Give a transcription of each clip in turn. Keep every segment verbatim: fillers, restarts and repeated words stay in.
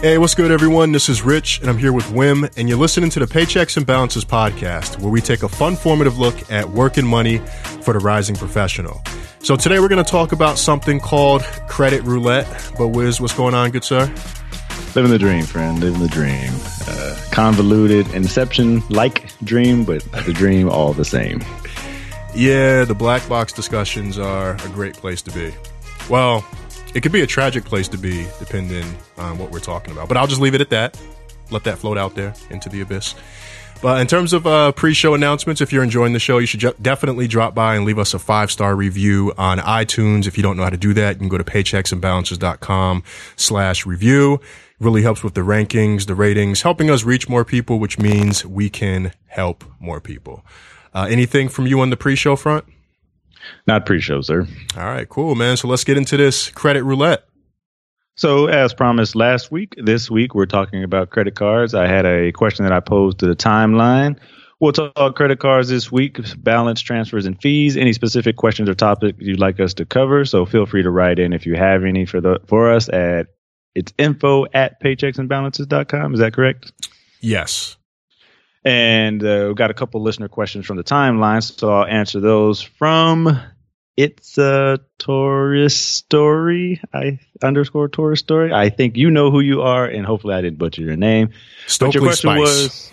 Hey, what's good, everyone? This is Rich, and I'm here with Wim, and you're listening to the Paychecks and Balances podcast, where we take a fun, formative look at work and money for the rising professional. So today we're going to talk about something called credit roulette. But Wiz, what's going on, good sir? Living the dream, friend. Living the dream. Uh, convoluted, Inception-like dream, but the dream all the same. Yeah, the black box discussions are a great place to be. Well, it could be a tragic place to be, depending on what we're talking about. But I'll just leave it at that. Let that float out there into the abyss. But in terms of uh, pre-show announcements, if you're enjoying the show, you should ju- definitely drop by and leave us a five-star review on iTunes. If you don't know how to do that, you can go to paychecksandbalances.com slash review. It really helps with the rankings, the ratings, helping us reach more people, which means we can help more people. Uh, anything from you on the pre-show front? Not pre-show, sir. All right, cool, man. So let's get into this credit roulette. So as promised last week, this week we're talking about credit cards. I had a question that I posed to the timeline. We'll talk credit cards this week, balance, transfers, and fees. Any specific questions or topics you'd like us to cover, so feel free to write in if you have any for the for us at it's info at paychecksandbalances dot com. Is that correct? Yes. And uh, we've got a couple listener questions from the timeline, so I'll answer those from It's a Tourist Story, I underscore Tourist Story. I think you know who you are, and hopefully I didn't butcher your name. Stokely but your question Spice. was,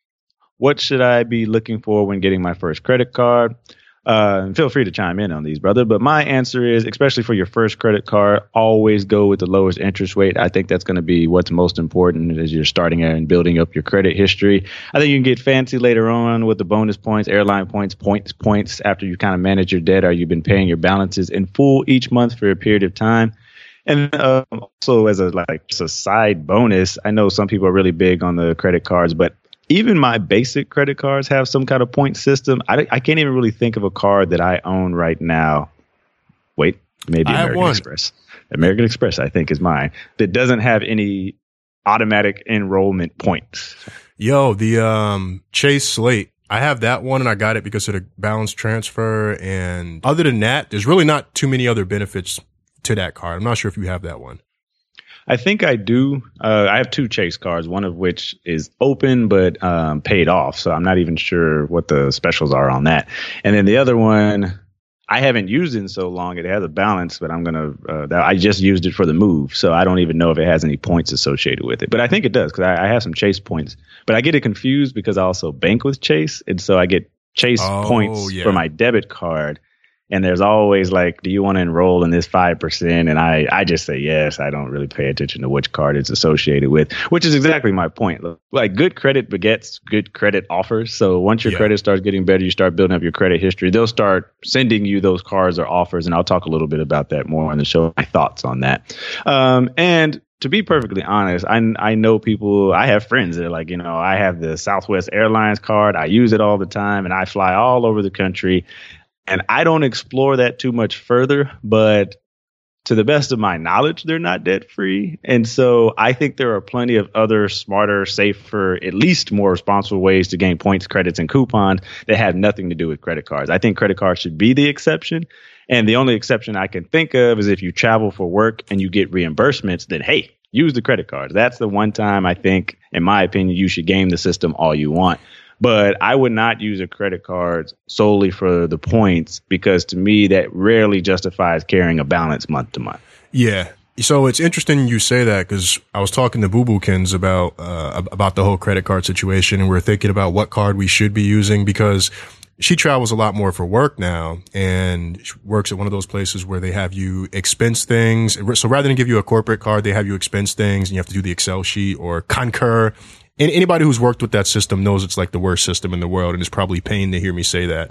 what should I be looking for when getting my first credit card? Uh, feel free to chime in on these, brother. But my answer is, especially for your first credit card, always go with the lowest interest rate. I think that's going to be what's most important as you're starting and building up your credit history. I think you can get fancy later on with the bonus points, airline points, points, points after you kind of manage your debt or you've been paying your balances in full each month for a period of time. And um, also as a like just a side bonus, I know some people are really big on the credit cards, but even my basic credit cards have some kind of point system. I, I can't even really think of a card that I own right now. Wait, maybe I American Express. American Express, I think, is mine. That doesn't have any automatic enrollment points. Yo, the um, Chase Slate. I have that one, and I got it because of the balance transfer. And other than that, there's really not too many other benefits to that card. I'm not sure if you have that one. I think I do. Uh, I have two Chase cards, one of which is open but um, paid off. So I'm not even sure what the specials are on that. And then the other one, I haven't used in so long. It has a balance, but I'm going to, uh, that, I just used it for the move. So I don't even know if it has any points associated with it. But I think it does because I, I have some Chase points. But I get it confused because I also bank with Chase. And so I get Chase oh, points yeah. for my debit card. And there's always like, do you want to enroll in this five percent? And I, I just say yes. I don't really pay attention to which card it's associated with, which is exactly my point. Like good credit begets good credit offers. So once your yeah. credit starts getting better, you start building up your credit history. They'll start sending you those cards or offers. And I'll talk a little bit about that more on the show, my thoughts on that. Um, and to be perfectly honest, I, I know people, I have friends that are like, you know, I have the Southwest Airlines card. I use it all the time and I fly all over the country. And I don't explore that too much further, but to the best of my knowledge, they're not debt free. And so I think there are plenty of other smarter, safer, at least more responsible ways to gain points, credits, and coupons that have nothing to do with credit cards. I think credit cards should be the exception. And the only exception I can think of is if you travel for work and you get reimbursements, then, hey, use the credit cards. That's the one time I think, in my opinion, you should game the system all you want. But I would not use a credit card solely for the points because to me, that rarely justifies carrying a balance month to month. Yeah. So it's interesting you say that because I was talking to Boo Bookins about, uh, about the whole credit card situation. And we we're thinking about what card we should be using because she travels a lot more for work now and she works at one of those places where they have you expense things. So rather than give you a corporate card, they have you expense things and you have to do the Excel sheet or Concur. And anybody who's worked with that system knows it's like the worst system in the world, and it's probably pain to hear me say that.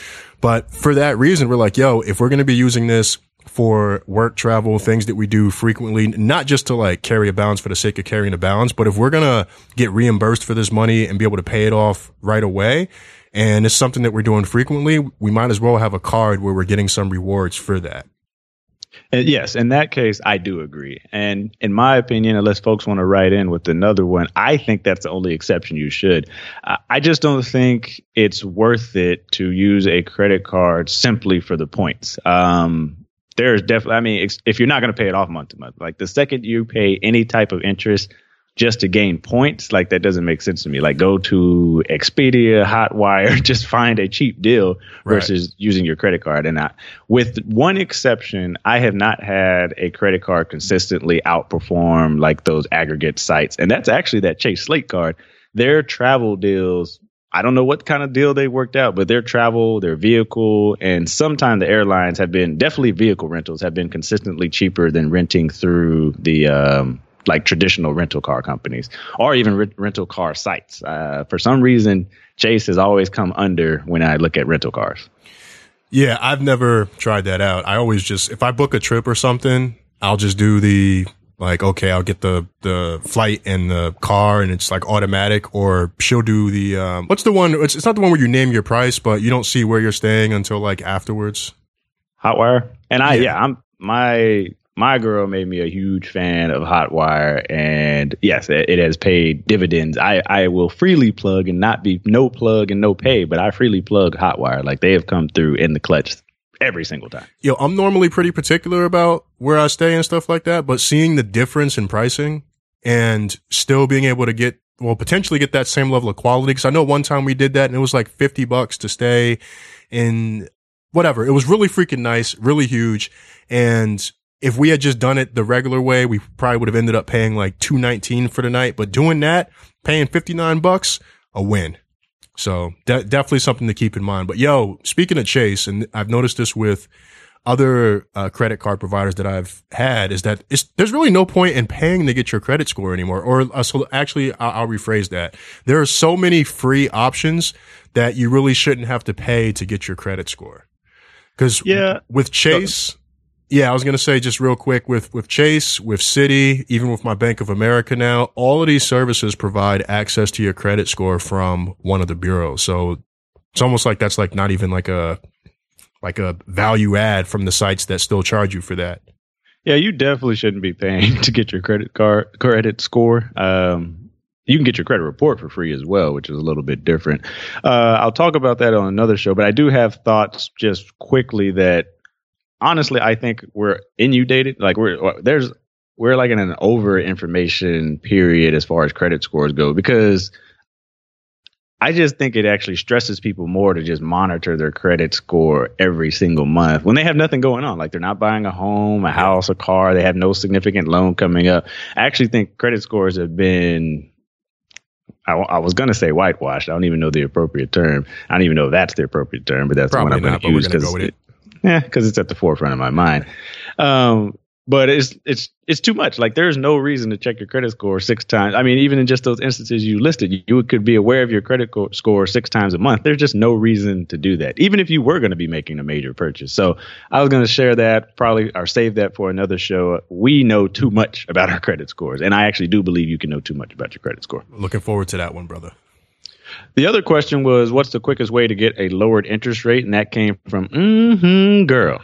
But for that reason, we're like, yo, if we're going to be using this for work travel, things that we do frequently, not just to like carry a balance for the sake of carrying a balance, but if we're going to get reimbursed for this money and be able to pay it off right away, and it's something that we're doing frequently, we might as well have a card where we're getting some rewards for that. And yes, in that case, I do agree. And in my opinion, unless folks want to write in with another one, I think that's the only exception you should. Uh, I just don't think it's worth it to use a credit card simply for the points. Um, there's definitely, I mean, if you're not going to pay it off month to month, like the second you pay any type of interest just to gain points, like that doesn't make sense to me. Like go to Expedia, Hotwire, just find a cheap deal versus right. using your credit card. And I, with one exception, I have not had a credit card consistently outperform like those aggregate sites. And that's actually that Chase Slate card. Their travel deals, I don't know what kind of deal they worked out, but their travel, their vehicle, and sometimes the airlines have been, definitely vehicle rentals have been consistently cheaper than renting through the um, like traditional rental car companies or even re- rental car sites. Uh, for some reason, Chase has always come under when I look at rental cars. Yeah, I've never tried that out. I always just, if I book a trip or something, I'll just do the, like, okay, I'll get the, the flight and the car and it's like automatic, or she'll do the, um, what's the one? It's, it's not the one where you name your price, but you don't see where you're staying until like afterwards. Hotwire. And I, Yeah. yeah, I'm my, my girl made me a huge fan of Hotwire, and yes, it, it has paid dividends. I, I will freely plug and not be no plug and no pay, but I freely plug Hotwire. Like they have come through in the clutch every single time. Yo, I'm normally pretty particular about where I stay and stuff like that, but seeing the difference in pricing and still being able to get, well, potentially get that same level of quality. Cause I know one time we did that and it was like fifty bucks to stay in whatever. It was really freaking nice, really huge. And if we had just done it the regular way, we probably would have ended up paying like two nineteen for the night. But doing that, paying fifty-nine bucks, a win. So de- definitely something to keep in mind. But yo, speaking of Chase, and I've noticed this with other uh, credit card providers that I've had, is that it's, there's really no point in paying to get your credit score anymore. Or uh, so actually, I'll, I'll rephrase that. There are so many free options that you really shouldn't have to pay to get your credit score. Because yeah. with Chase. Yeah, I was going to say just real quick with, with Chase, with Citi, even with my Bank of America now, all of these services provide access to your credit score from one of the bureaus. So it's almost like that's like not even like a, like a value add from the sites that still charge you for that. Yeah, you definitely shouldn't be paying to get your credit card credit score. Um, you can get your credit report for free as well, which is a little bit different. Uh, I'll talk about that on another show, but I do have thoughts just quickly that honestly, I think we're inundated. Like we're there's we're like in an over information period as far as credit scores go, because I just think it actually stresses people more to just monitor their credit score every single month when they have nothing going on. Like they're not buying a home, a house, a car. They have no significant loan coming up. I actually think credit scores have been, I, I was going to say whitewashed. I don't even know the appropriate term. I don't even know if that's the appropriate term, but that's Probably the one I'm not, going to use but we're gonna go with it. Yeah, because it's at the forefront of my mind. Um, but it's it's it's too much. Like there's no reason to check your credit score six times. I mean, even in just those instances you listed, you, you could be aware of your credit co- score six times a month. There's just no reason to do that, even if you were going to be making a major purchase. So I was going to share that, probably, or save that for another show. We know too much about our credit scores, and I actually do believe you can know too much about your credit score. Looking forward to that one, brother. The other question was, what's the quickest way to get a lowered interest rate? And that came from, mm-hmm, girl.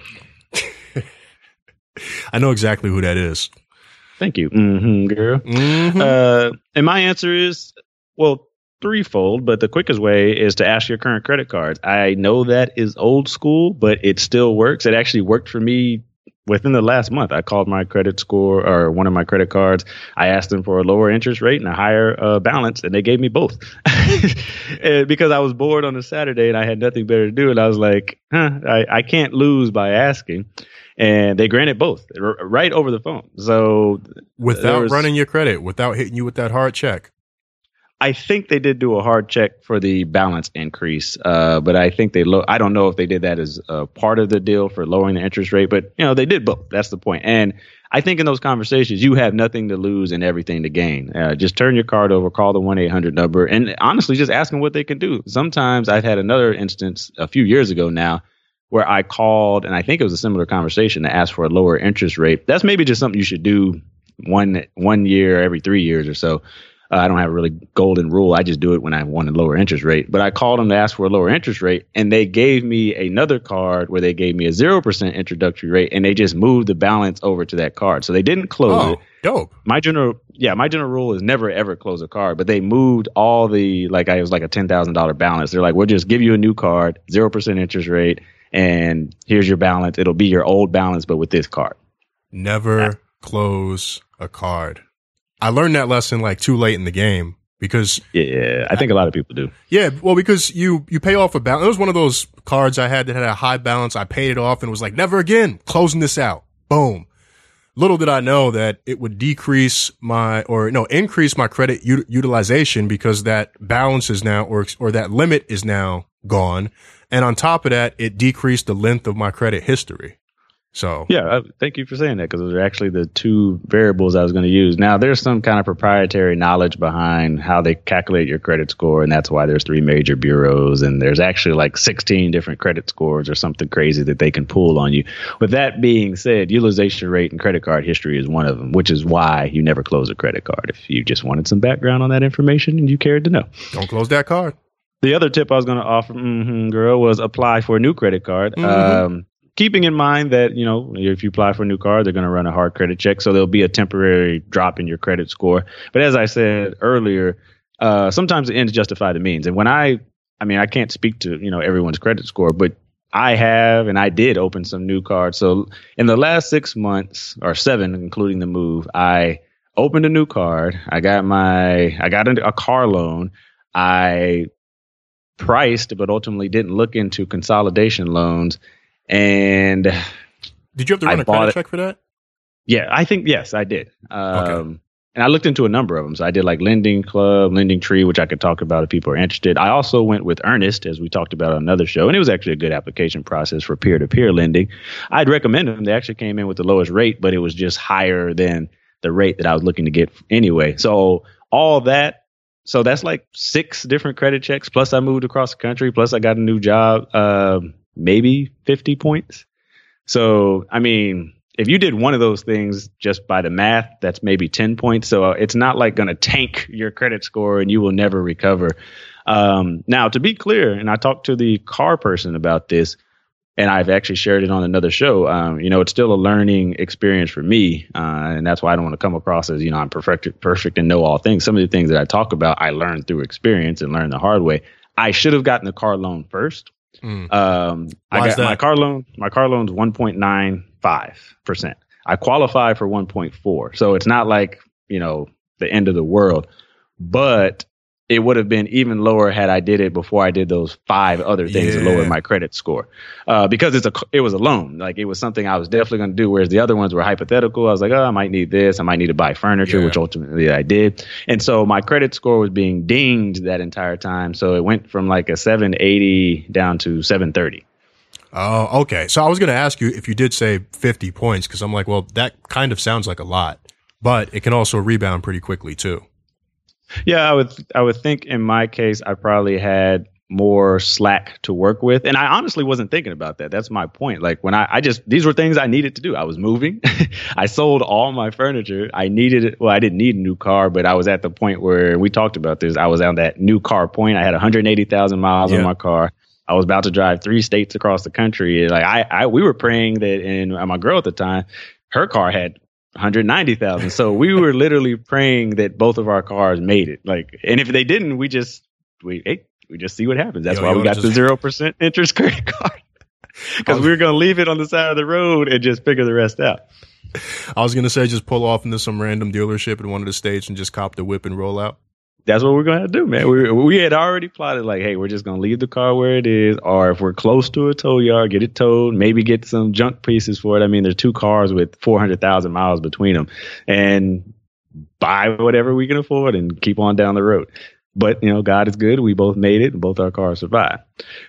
I know exactly who that is. Thank you, mm-hmm, girl. Mm-hmm. Uh, and my answer is, well, threefold, but the quickest way is to ask your current credit cards. I know that is old school, but it still works. It actually worked for me within the last month. I called my credit score or one of my credit cards. I asked them for a lower interest rate and a higher uh, balance, and they gave me both. And because I was bored on a Saturday and I had nothing better to do, and I was like, huh, I, I can't lose by asking. And they granted both r- right over the phone. So without was, running your credit, without hitting you with that hard check. I think they did do a hard check for the balance increase, uh, but I think they. Lo- I don't know if they did that as a part of the deal for lowering the interest rate, but you know they did both. That's the point. And I think in those conversations, you have nothing to lose and everything to gain. Uh, just turn your card over, call the one eight hundred number, and honestly, just ask them what they can do. Sometimes I've had another instance a few years ago now where I called, and I think it was a similar conversation to ask for a lower interest rate. That's maybe just something you should do one one year every three years or so. Uh, I don't have a really golden rule. I just do it when I want a lower interest rate. But I called them to ask for a lower interest rate, and they gave me another card where they gave me a zero percent introductory rate, and they just moved the balance over to that card. So they didn't close oh, it. Dope. My general, yeah, my general rule is never, ever close a card. But they moved all the, like I was like a ten thousand dollars balance. They're like, we'll just give you a new card, zero percent interest rate, and here's your balance. It'll be your old balance, but with this card. Never yeah. close a card. I learned that lesson like too late in the game because yeah, I think a lot of people do. Yeah, well, because you you pay off a balance. It was one of those cards I had that had a high balance. I paid it off and was like, never again, closing this out. Boom. Little did I know that it would decrease my or no increase my credit u- utilization because that balance is now or or that limit is now gone, and on top of that, it decreased the length of my credit history. So yeah, thank you for saying that because those are actually the two variables I was going to use. Now there's some kind of proprietary knowledge behind how they calculate your credit score, and that's why there's three major bureaus, and there's actually like sixteen different credit scores or something crazy that they can pull on you. With that being said, utilization rate and credit card history is one of them, which is why you never close a credit card. If you just wanted some background on that information and you cared to know, don't close that card. The other tip I was going to offer, mm-hmm, girl, was apply for a new credit card. Mm-hmm. Um, Keeping in mind that, you know, if you apply for a new card, they're going to run a hard credit check. So there'll be a temporary drop in your credit score. But as I said earlier, uh, sometimes the ends justify the means. And when I, I mean, I can't speak to, you know, everyone's credit score, but I have and I did open some new cards. So in the last six months or seven, including the move, I opened a new card. I got my, I got a, a car loan. I priced, but ultimately didn't look into consolidation loans. And did you have to run I a credit it. check for that? Yeah, I think, yes, I did. Um, okay. And I looked into a number of them. So I did like Lending Club, Lending Tree, which I could talk about if people are interested. I also went with Earnest, as we talked about on another show. And it was actually a good application process for peer-to-peer lending. I'd recommend them. They actually came in with the lowest rate, but it was just higher than the rate that I was looking to get anyway. So all that. So that's like six different credit checks. Plus I moved across the country. Plus I got a new job. Um, maybe fifty points. So, I mean, if you did one of those things just by the math, that's maybe ten points. So it's not like going to tank your credit score and you will never recover. Um, now, to be clear, and I talked to the car person about this, and I've actually shared it on another show. Um, you know, it's still a learning experience for me. Uh, and that's why I don't want to come across as, you know, I'm perfect, perfect and know all things. Some of the things that I talk about, I learned through experience and learned the hard way. I should have gotten the car loan first. Mm. Um, I got my car loan. My car loan's one point nine five percent. I qualify for one point four, so it's not like, you know, the end of the world. But it would have been even lower had I did it before I did those five other things yeah. to lower my credit score. Uh, because it's a it was a loan, like it was something I was definitely going to do. Whereas the other ones were hypothetical. I was like, oh, I might need this. I might need to buy furniture, yeah. which ultimately I did. And so my credit score was being dinged that entire time. So it went from like a seven eighty down to seven thirty. Oh, okay. So I was going to ask you if you did say fifty points, because I'm like, well, that kind of sounds like a lot, but it can also rebound pretty quickly too. Yeah, I would I would think in my case, I probably had more slack to work with. And I honestly wasn't thinking about that. That's my point. Like when I, I just, these were things I needed to do. I was moving. I sold all my furniture. I needed it. Well, I didn't need a new car, but I was at the point where we talked about this. I was on that new car point. I had one hundred eighty thousand miles yeah. on my car. I was about to drive three states across the country. Like I, I we were praying that, and my girl at the time, her car had one hundred ninety thousand. So we were literally praying that both of our cars made it. Like, and if they didn't, we just we hey, we just see what happens. That's yo, why we got just... the zero percent interest credit card, because we were gonna leave it on the side of the road and just figure the rest out. I was gonna say just pull off into some random dealership in one of the states and just cop the whip and roll out. That's what we're going to do, man. We we had already plotted like, hey, we're just going to leave the car where it is, or if we're close to a tow yard, get it towed, maybe get some junk pieces for it. I mean, there's two cars with four hundred thousand miles between them, and buy whatever we can afford and keep on down the road. But, you know, God is good. We both made it and both our cars survived.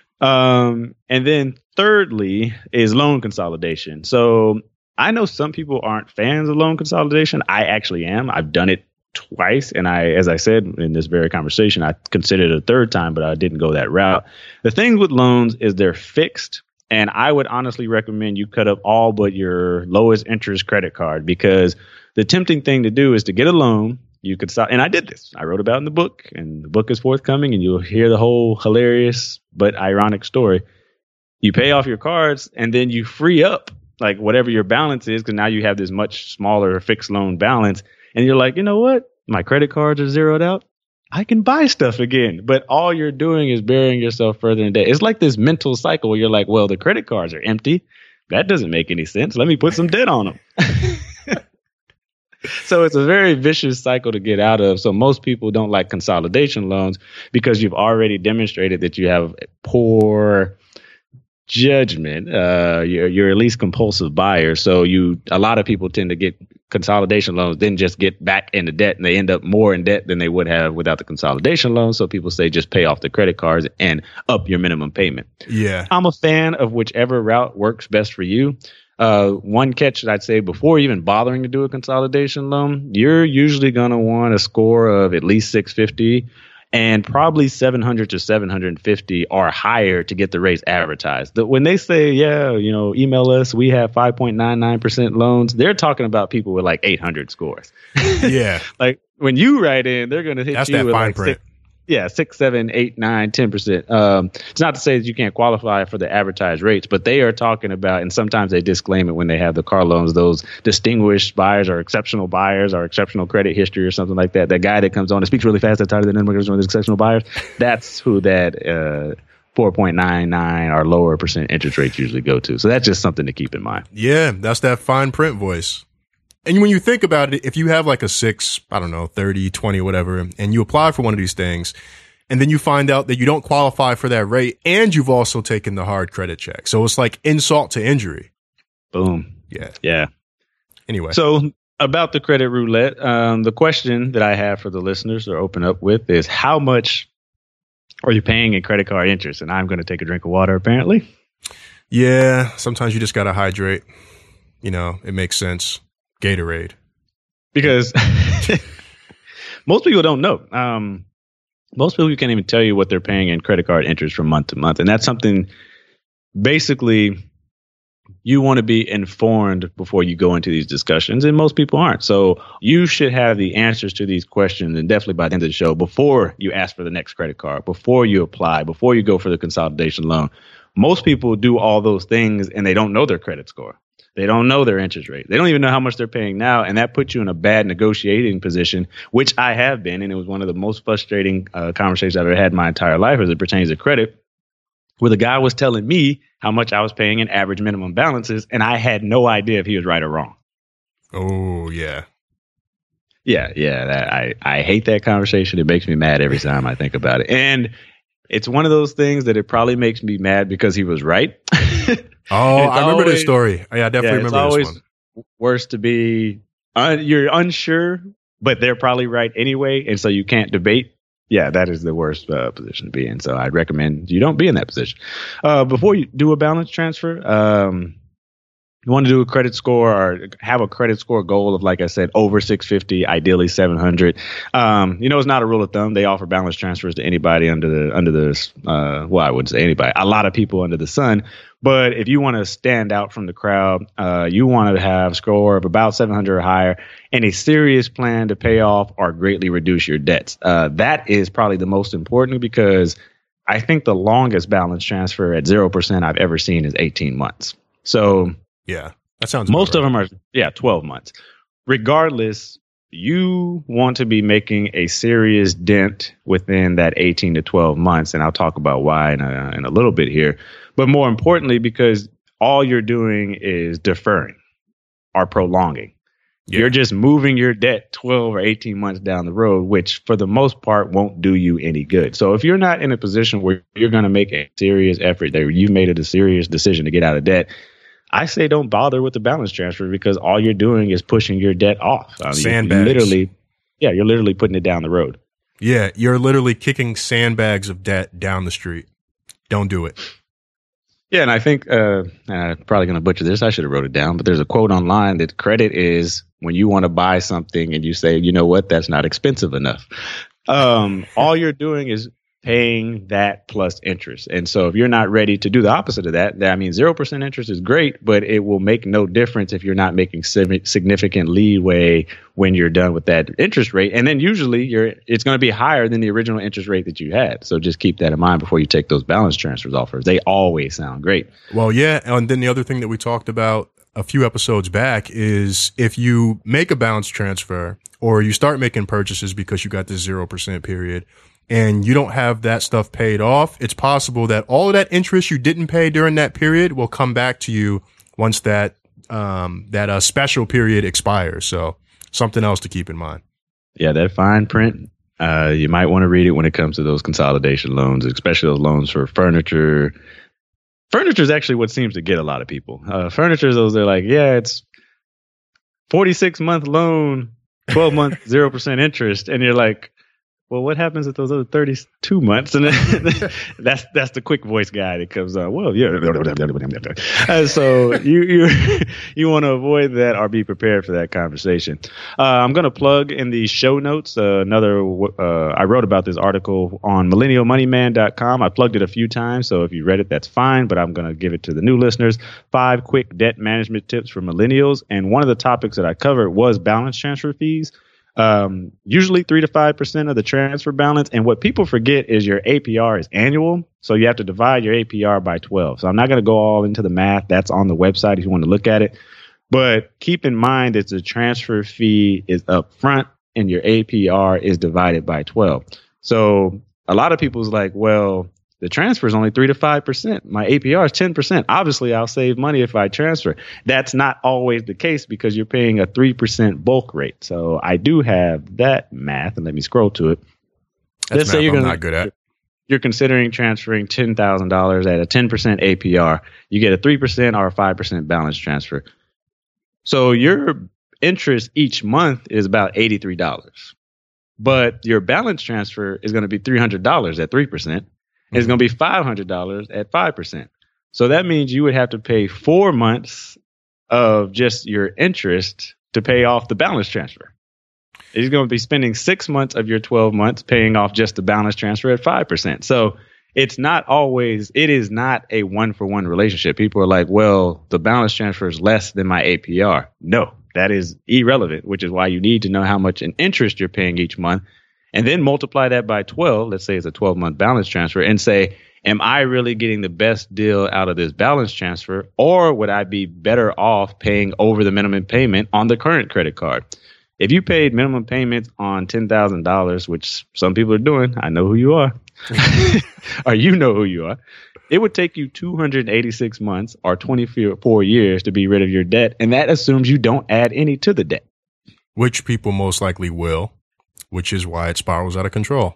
Um, and then thirdly is loan consolidation. So I know some people aren't fans of loan consolidation. I actually am. I've done it twice. And I, as I said in this very conversation, I considered it a third time, but I didn't go that route. The thing with loans is they're fixed. And I would honestly recommend you cut up all but your lowest interest credit card, because the tempting thing to do is to get a loan. You could stop. And I did this. I wrote about it in the book, and the book is forthcoming, and you'll hear the whole hilarious but ironic story. You pay off your cards and then you free up like whatever your balance is, because now you have this much smaller fixed loan balance. And you're like, you know what? My credit cards are zeroed out. I can buy stuff again. But all you're doing is burying yourself further in debt. It's like this mental cycle where you're like, well, the credit cards are empty. That doesn't make any sense. Let me put some debt on them. So it's a very vicious cycle to get out of. So most people don't like consolidation loans because you've already demonstrated that you have poor judgment. Uh, you're, you're at least compulsive buyer. So you, a lot of people tend to get consolidation loans, then just get back into debt, and they end up more in debt than they would have without the consolidation loan. So people say just pay off the credit cards and up your minimum payment. Yeah, I'm a fan of whichever route works best for you. Uh, one catch that I'd say before even bothering to do a consolidation loan, you're usually going to want a score of at least six fifty and probably seven hundred to seven fifty or higher to get the rates advertised. The, when they say, yeah, you know, email us, we have five point nine nine percent loans, they're talking about people with like eight hundred scores. Yeah. Like when you write in, they're going to hit That's you that with fine like print. six, yeah, six, seven, eight, nine, ten percent. Um, it's not to say that you can't qualify for the advertised rates, but they are talking about, and sometimes they disclaim it when they have the car loans, those distinguished buyers or exceptional buyers or exceptional credit history or something like that. That guy that comes on and speaks really fast, that's tighter than anyone with exceptional buyers. That's who that uh, four point nine nine or lower percent interest rates usually go to. So that's just something to keep in mind. Yeah, that's that fine print voice. And when you think about it, if you have like a six, I don't know, thirty, twenty, whatever, and you apply for one of these things, and then you find out that you don't qualify for that rate, and you've also taken the hard credit check. So it's like insult to injury. Boom. Yeah. Yeah. Anyway. So about the credit roulette, um, the question that I have for the listeners to open up with is, how much are you paying in credit card interest? And I'm going to take a drink of water, apparently. Yeah. Sometimes you just got to hydrate. You know, it makes sense. Gatorade. Because most people don't know. Um, most people can't even tell you what they're paying in credit card interest from month to month. And that's something basically you want to be informed before you go into these discussions. And most people aren't. So you should have the answers to these questions, and definitely by the end of the show, before you ask for the next credit card, before you apply, before you go for the consolidation loan. Most people do all those things and they don't know their credit score. They don't know their interest rate. They don't even know how much they're paying now. And that puts you in a bad negotiating position, which I have been. And it was one of the most frustrating uh, conversations I've ever had in my entire life as it pertains to credit, where the guy was telling me how much I was paying in average minimum balances. And I had no idea if he was right or wrong. Oh, yeah. Yeah, yeah. That, I, I hate that conversation. It makes me mad every time I think about it. And it's one of those things that it probably makes me mad because he was right. Oh, I remember always, this story. Yeah, I definitely yeah, remember always this one. Worse to be, uh, you're unsure, but they're probably right anyway. And so you can't debate. Yeah, that is the worst uh, position to be in. So I'd recommend you don't be in that position. Uh, before you do a balance transfer, um, you want to do a credit score or have a credit score goal of, like I said, over six fifty, ideally seven hundred. Um, you know, it's not a rule of thumb. They offer balance transfers to anybody under the, under the, uh, well, I wouldn't say anybody, a lot of people under the sun. But if you want to stand out from the crowd, uh, you want to have a score of about seven hundred or higher and a serious plan to pay off or greatly reduce your debts. Uh, that is probably the most important, because I think the longest balance transfer at zero percent I've ever seen is eighteen months. So yeah, that sounds most right. of them are, yeah, twelve months. Regardless, you want to be making a serious dent within that eighteen to twelve months. And I'll talk about why in a, in a little bit here. But more importantly, because all you're doing is deferring or prolonging. Yeah. You're just moving your debt twelve or eighteen months down the road, which for the most part won't do you any good. So if you're not in a position where you're going to make a serious effort, that you've made a serious decision to get out of debt, I say don't bother with the balance transfer, because all you're doing is pushing your debt off. I mean, Sandbags. Literally, yeah, you're literally putting it down the road. Yeah, you're literally kicking sandbags of debt down the street. Don't do it. Yeah, and I think, uh, I'm probably going to butcher this. I should have wrote it down, but there's a quote online that credit is when you want to buy something and you say, you know what, that's not expensive enough. Um, all you're doing is paying that plus interest. And so if you're not ready to do the opposite of that, that I mean, zero percent interest is great, but it will make no difference if you're not making significant leeway when you're done with that interest rate. And then usually you're, it's going to be higher than the original interest rate that you had. So just keep that in mind before you take those balance transfers offers. They always sound great. Well, yeah. And then the other thing that we talked about a few episodes back is if you make a balance transfer or you start making purchases because you got this zero percent period and you don't have that stuff paid off, it's possible that all of that interest you didn't pay during that period will come back to you once that, um, that uh, special period expires. So something else to keep in mind. Yeah, that fine print, uh, you might want to read it when it comes to those consolidation loans, especially those loans for furniture. Furniture is actually what seems to get a lot of people. Uh, furniture is those, they're like, yeah, it's forty-six month loan, twelve month, zero percent interest. And you're like, well, what happens at those other thirty-two months? And then that's that's the quick voice guy that comes on. Well, yeah. Uh, so you you you want to avoid that or be prepared for that conversation. Uh, I'm going to plug in the show notes. Uh, another uh, I wrote about this article on millennial money man dot com. I plugged it a few times, so if you read it, that's fine. But I'm going to give it to the new listeners. Five quick debt management tips for millennials. And one of the topics that I covered was balance transfer fees. Um, usually three to five percent of the transfer balance. And what people forget is your A P R is annual. So you have to divide your A P R by twelve. So I'm not going to go all into the math. That's on the website if you want to look at it. But keep in mind that the transfer fee is up front and your A P R is divided by twelve. So a lot of people's like, well, the transfer is only three to five percent. My A P R is ten percent. Obviously, I'll save money if I transfer. That's not always the case because you're paying a three percent bulk rate. So I do have that math, and let me scroll to it. That's Let's say you're I'm gonna, not good at. You're considering transferring ten thousand dollars at a ten percent A P R. You get a three percent or a five percent balance transfer. So your interest each month is about eighty-three dollars. But your balance transfer is going to be three hundred dollars at three percent. It's going to be five hundred dollars at five percent. So that means you would have to pay four months of just your interest to pay off the balance transfer. You're going to be spending six months of your twelve months paying off just the balance transfer at five percent. So it's not always, it is not a one for one relationship. People are like, well, the balance transfer is less than my A P R. No, that is irrelevant, which is why you need to know how much in interest you're paying each month. And then multiply that by twelve, let's say it's a twelve month balance transfer, and say, am I really getting the best deal out of this balance transfer, or would I be better off paying over the minimum payment on the current credit card? If you paid minimum payments on ten thousand dollars, which some people are doing, I know who you are, or you know who you are, it would take you two hundred eighty-six months or twenty-four years to be rid of your debt, and that assumes you don't add any to the debt. Which people most likely will. Which is why it spirals out of control.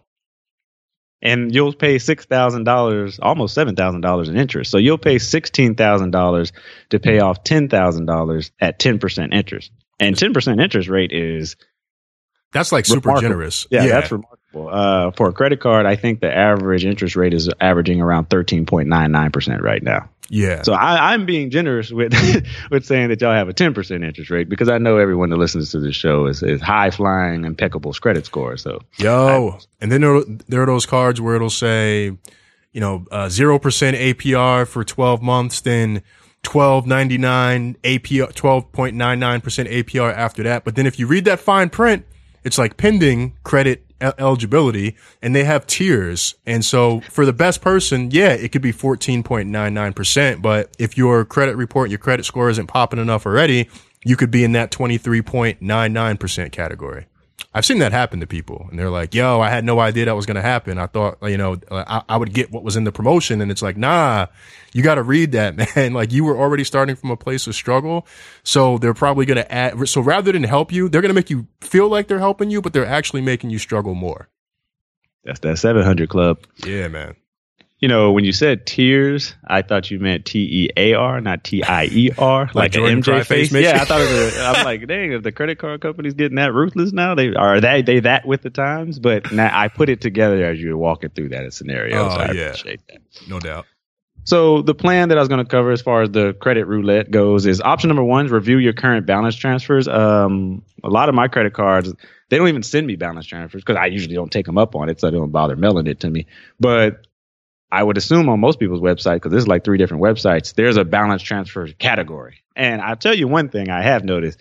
And you'll pay six thousand dollars, almost seven thousand dollars in interest. So you'll pay sixteen thousand dollars to pay off ten thousand dollars at ten percent interest. And ten percent interest rate is... That's like super remarkable. Generous. Yeah, yeah, that's remarkable. Uh, for a credit card, I think the average interest rate is averaging around thirteen point nine nine percent right now. Yeah. So I, I'm being generous with with saying that y'all have a ten percent interest rate because I know everyone that listens to this show is, is high flying, impeccable credit score. So yo, I, and then there, there are those cards where it'll say, you know, uh, zero percent A P R for twelve months, then twelve ninety-nine A P R, twelve point nine nine percent A P R after that. But then if you read that fine print, it's like pending credit eligibility, and they have tiers. And so for the best person, yeah, it could be fourteen point nine nine percent. But if your credit report, your credit score isn't popping enough already, you could be in that twenty-three point nine nine percent category. I've seen that happen to people, and they're like, yo, I had no idea that was going to happen. I thought, you know, I, I would get what was in the promotion. And it's like, nah, you got to read that, man. Like you were already starting from a place of struggle. So they're probably going to add. So rather than help you, they're going to make you feel like they're helping you, but they're actually making you struggle more. That's that seven hundred club. Yeah, man. You know, when you said tears, I thought you meant T E A R, not T I E R, like, like an M J face. face yeah, I thought it was. A, I'm like, dang, if the credit card company's getting that ruthless now, they are they they that with the times. But now I put it together as you were walking through that scenario. Oh, so I yeah. appreciate that. No doubt. So the plan that I was going to cover as far as the credit roulette goes is option number one is review your current balance transfers. Um, a lot of my credit cards, they don't even send me balance transfers because I usually don't take them up on it, so they don't bother mailing it to me. But I would assume on most people's website, because there's like three different websites, there's a balance transfer category. And I'll tell you one thing I have noticed.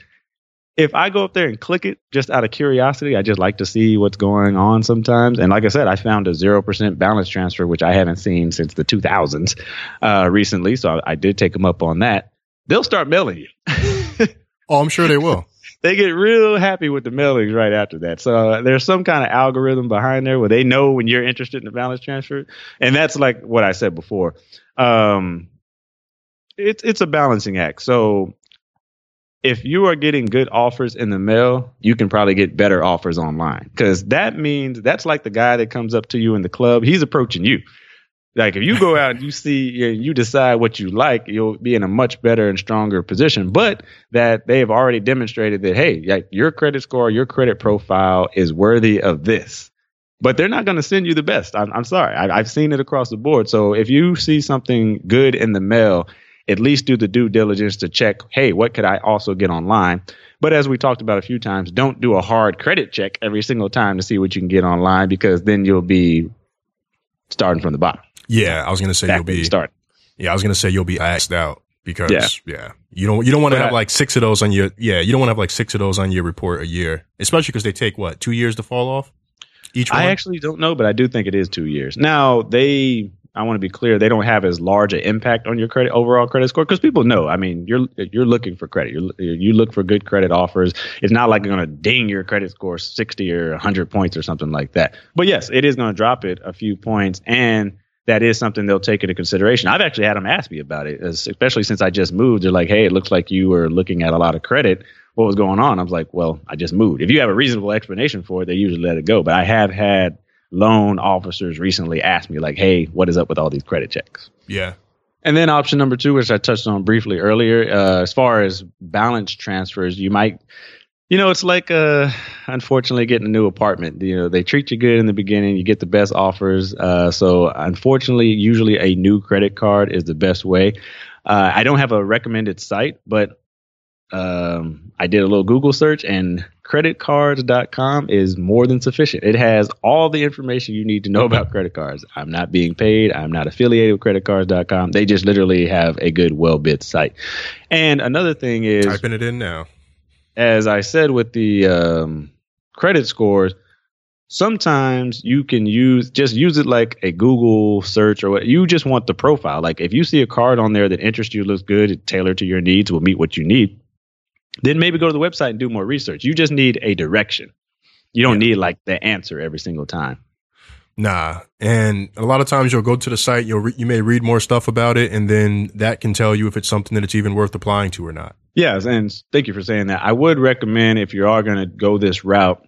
If I go up there and click it just out of curiosity, I just like to see what's going on sometimes. And like I said, I found a zero percent balance transfer, which I haven't seen since the two thousands uh, recently. So I, I did take them up on that. They'll start mailing you. Oh, I'm sure they will. they get real happy with the mailings right after that. So uh, there's some kind of algorithm behind there where they know when you're interested in the balance transfer. And that's like what I said before. Um, it's it's a balancing act. So if you are getting good offers in the mail, you can probably get better offers online, because that means that's like the guy that comes up to you in the club. He's approaching you. Like if you go out and you see, you decide what you like, you'll be in a much better and stronger position. But that they have already demonstrated that, hey, like your credit score, your credit profile is worthy of this. But they're not going to send you the best. I'm, I'm sorry. I, I've seen it across the board. So if you see something good in the mail, at least do the due diligence to check, hey, what could I also get online? But as we talked about a few times, don't do a hard credit check every single time to see what you can get online, because then you'll be starting from the bottom. Yeah, I was going to say you'll be start. Yeah, I was going to say you'll be axed out because yeah, yeah you don't you don't want to have I, like six of those on your yeah you don't want to have like six of those on your report a year, especially because they take what two years to fall off each one. I actually don't know, but I do think it is two years. Now they. I want to be clear, they don't have as large an impact on your credit overall credit score, because people know. I mean, you're you're looking for credit. You you look for good credit offers. It's not like you're going to ding your credit score sixty or one hundred points or something like that. But yes, it is going to drop it a few points, and that is something they'll take into consideration. I've actually had them ask me about it, especially since I just moved. They're like, hey, it looks like you were looking at a lot of credit. What was going on? I was like, well, I just moved. If you have a reasonable explanation for it, they usually let it go. But I have had loan officers recently asked me, like, hey, what is up with all these credit checks? Yeah. And then option number two, which I touched on briefly earlier, uh, as far as balance transfers, you might, you know, it's like, uh, unfortunately, getting a new apartment. You know, they treat you good in the beginning. You get the best offers. Uh, so unfortunately, usually a new credit card is the best way. Uh, I don't have a recommended site, but Um, I did a little Google search, and credit cards dot com is more than sufficient. It has all the information you need to know about credit cards. I'm not being paid. I'm not affiliated with credit cards dot com. They just literally have a good, well-bit site. And another thing is, typing it in now. As I said with the um, credit scores, sometimes you can use just use it like a Google search, or what you just want the profile. Like if you see a card on there that interests you, looks good, it's tailored to your needs, will meet what you need, then maybe go to the website and do more research. You just need a direction. You don't yeah. need like the answer every single time. Nah. And a lot of times you'll go to the site, you'll re- you may read more stuff about it, and then that can tell you if it's something that it's even worth applying to or not. Yes. And thank you for saying that. I would recommend, if you are going to go this route,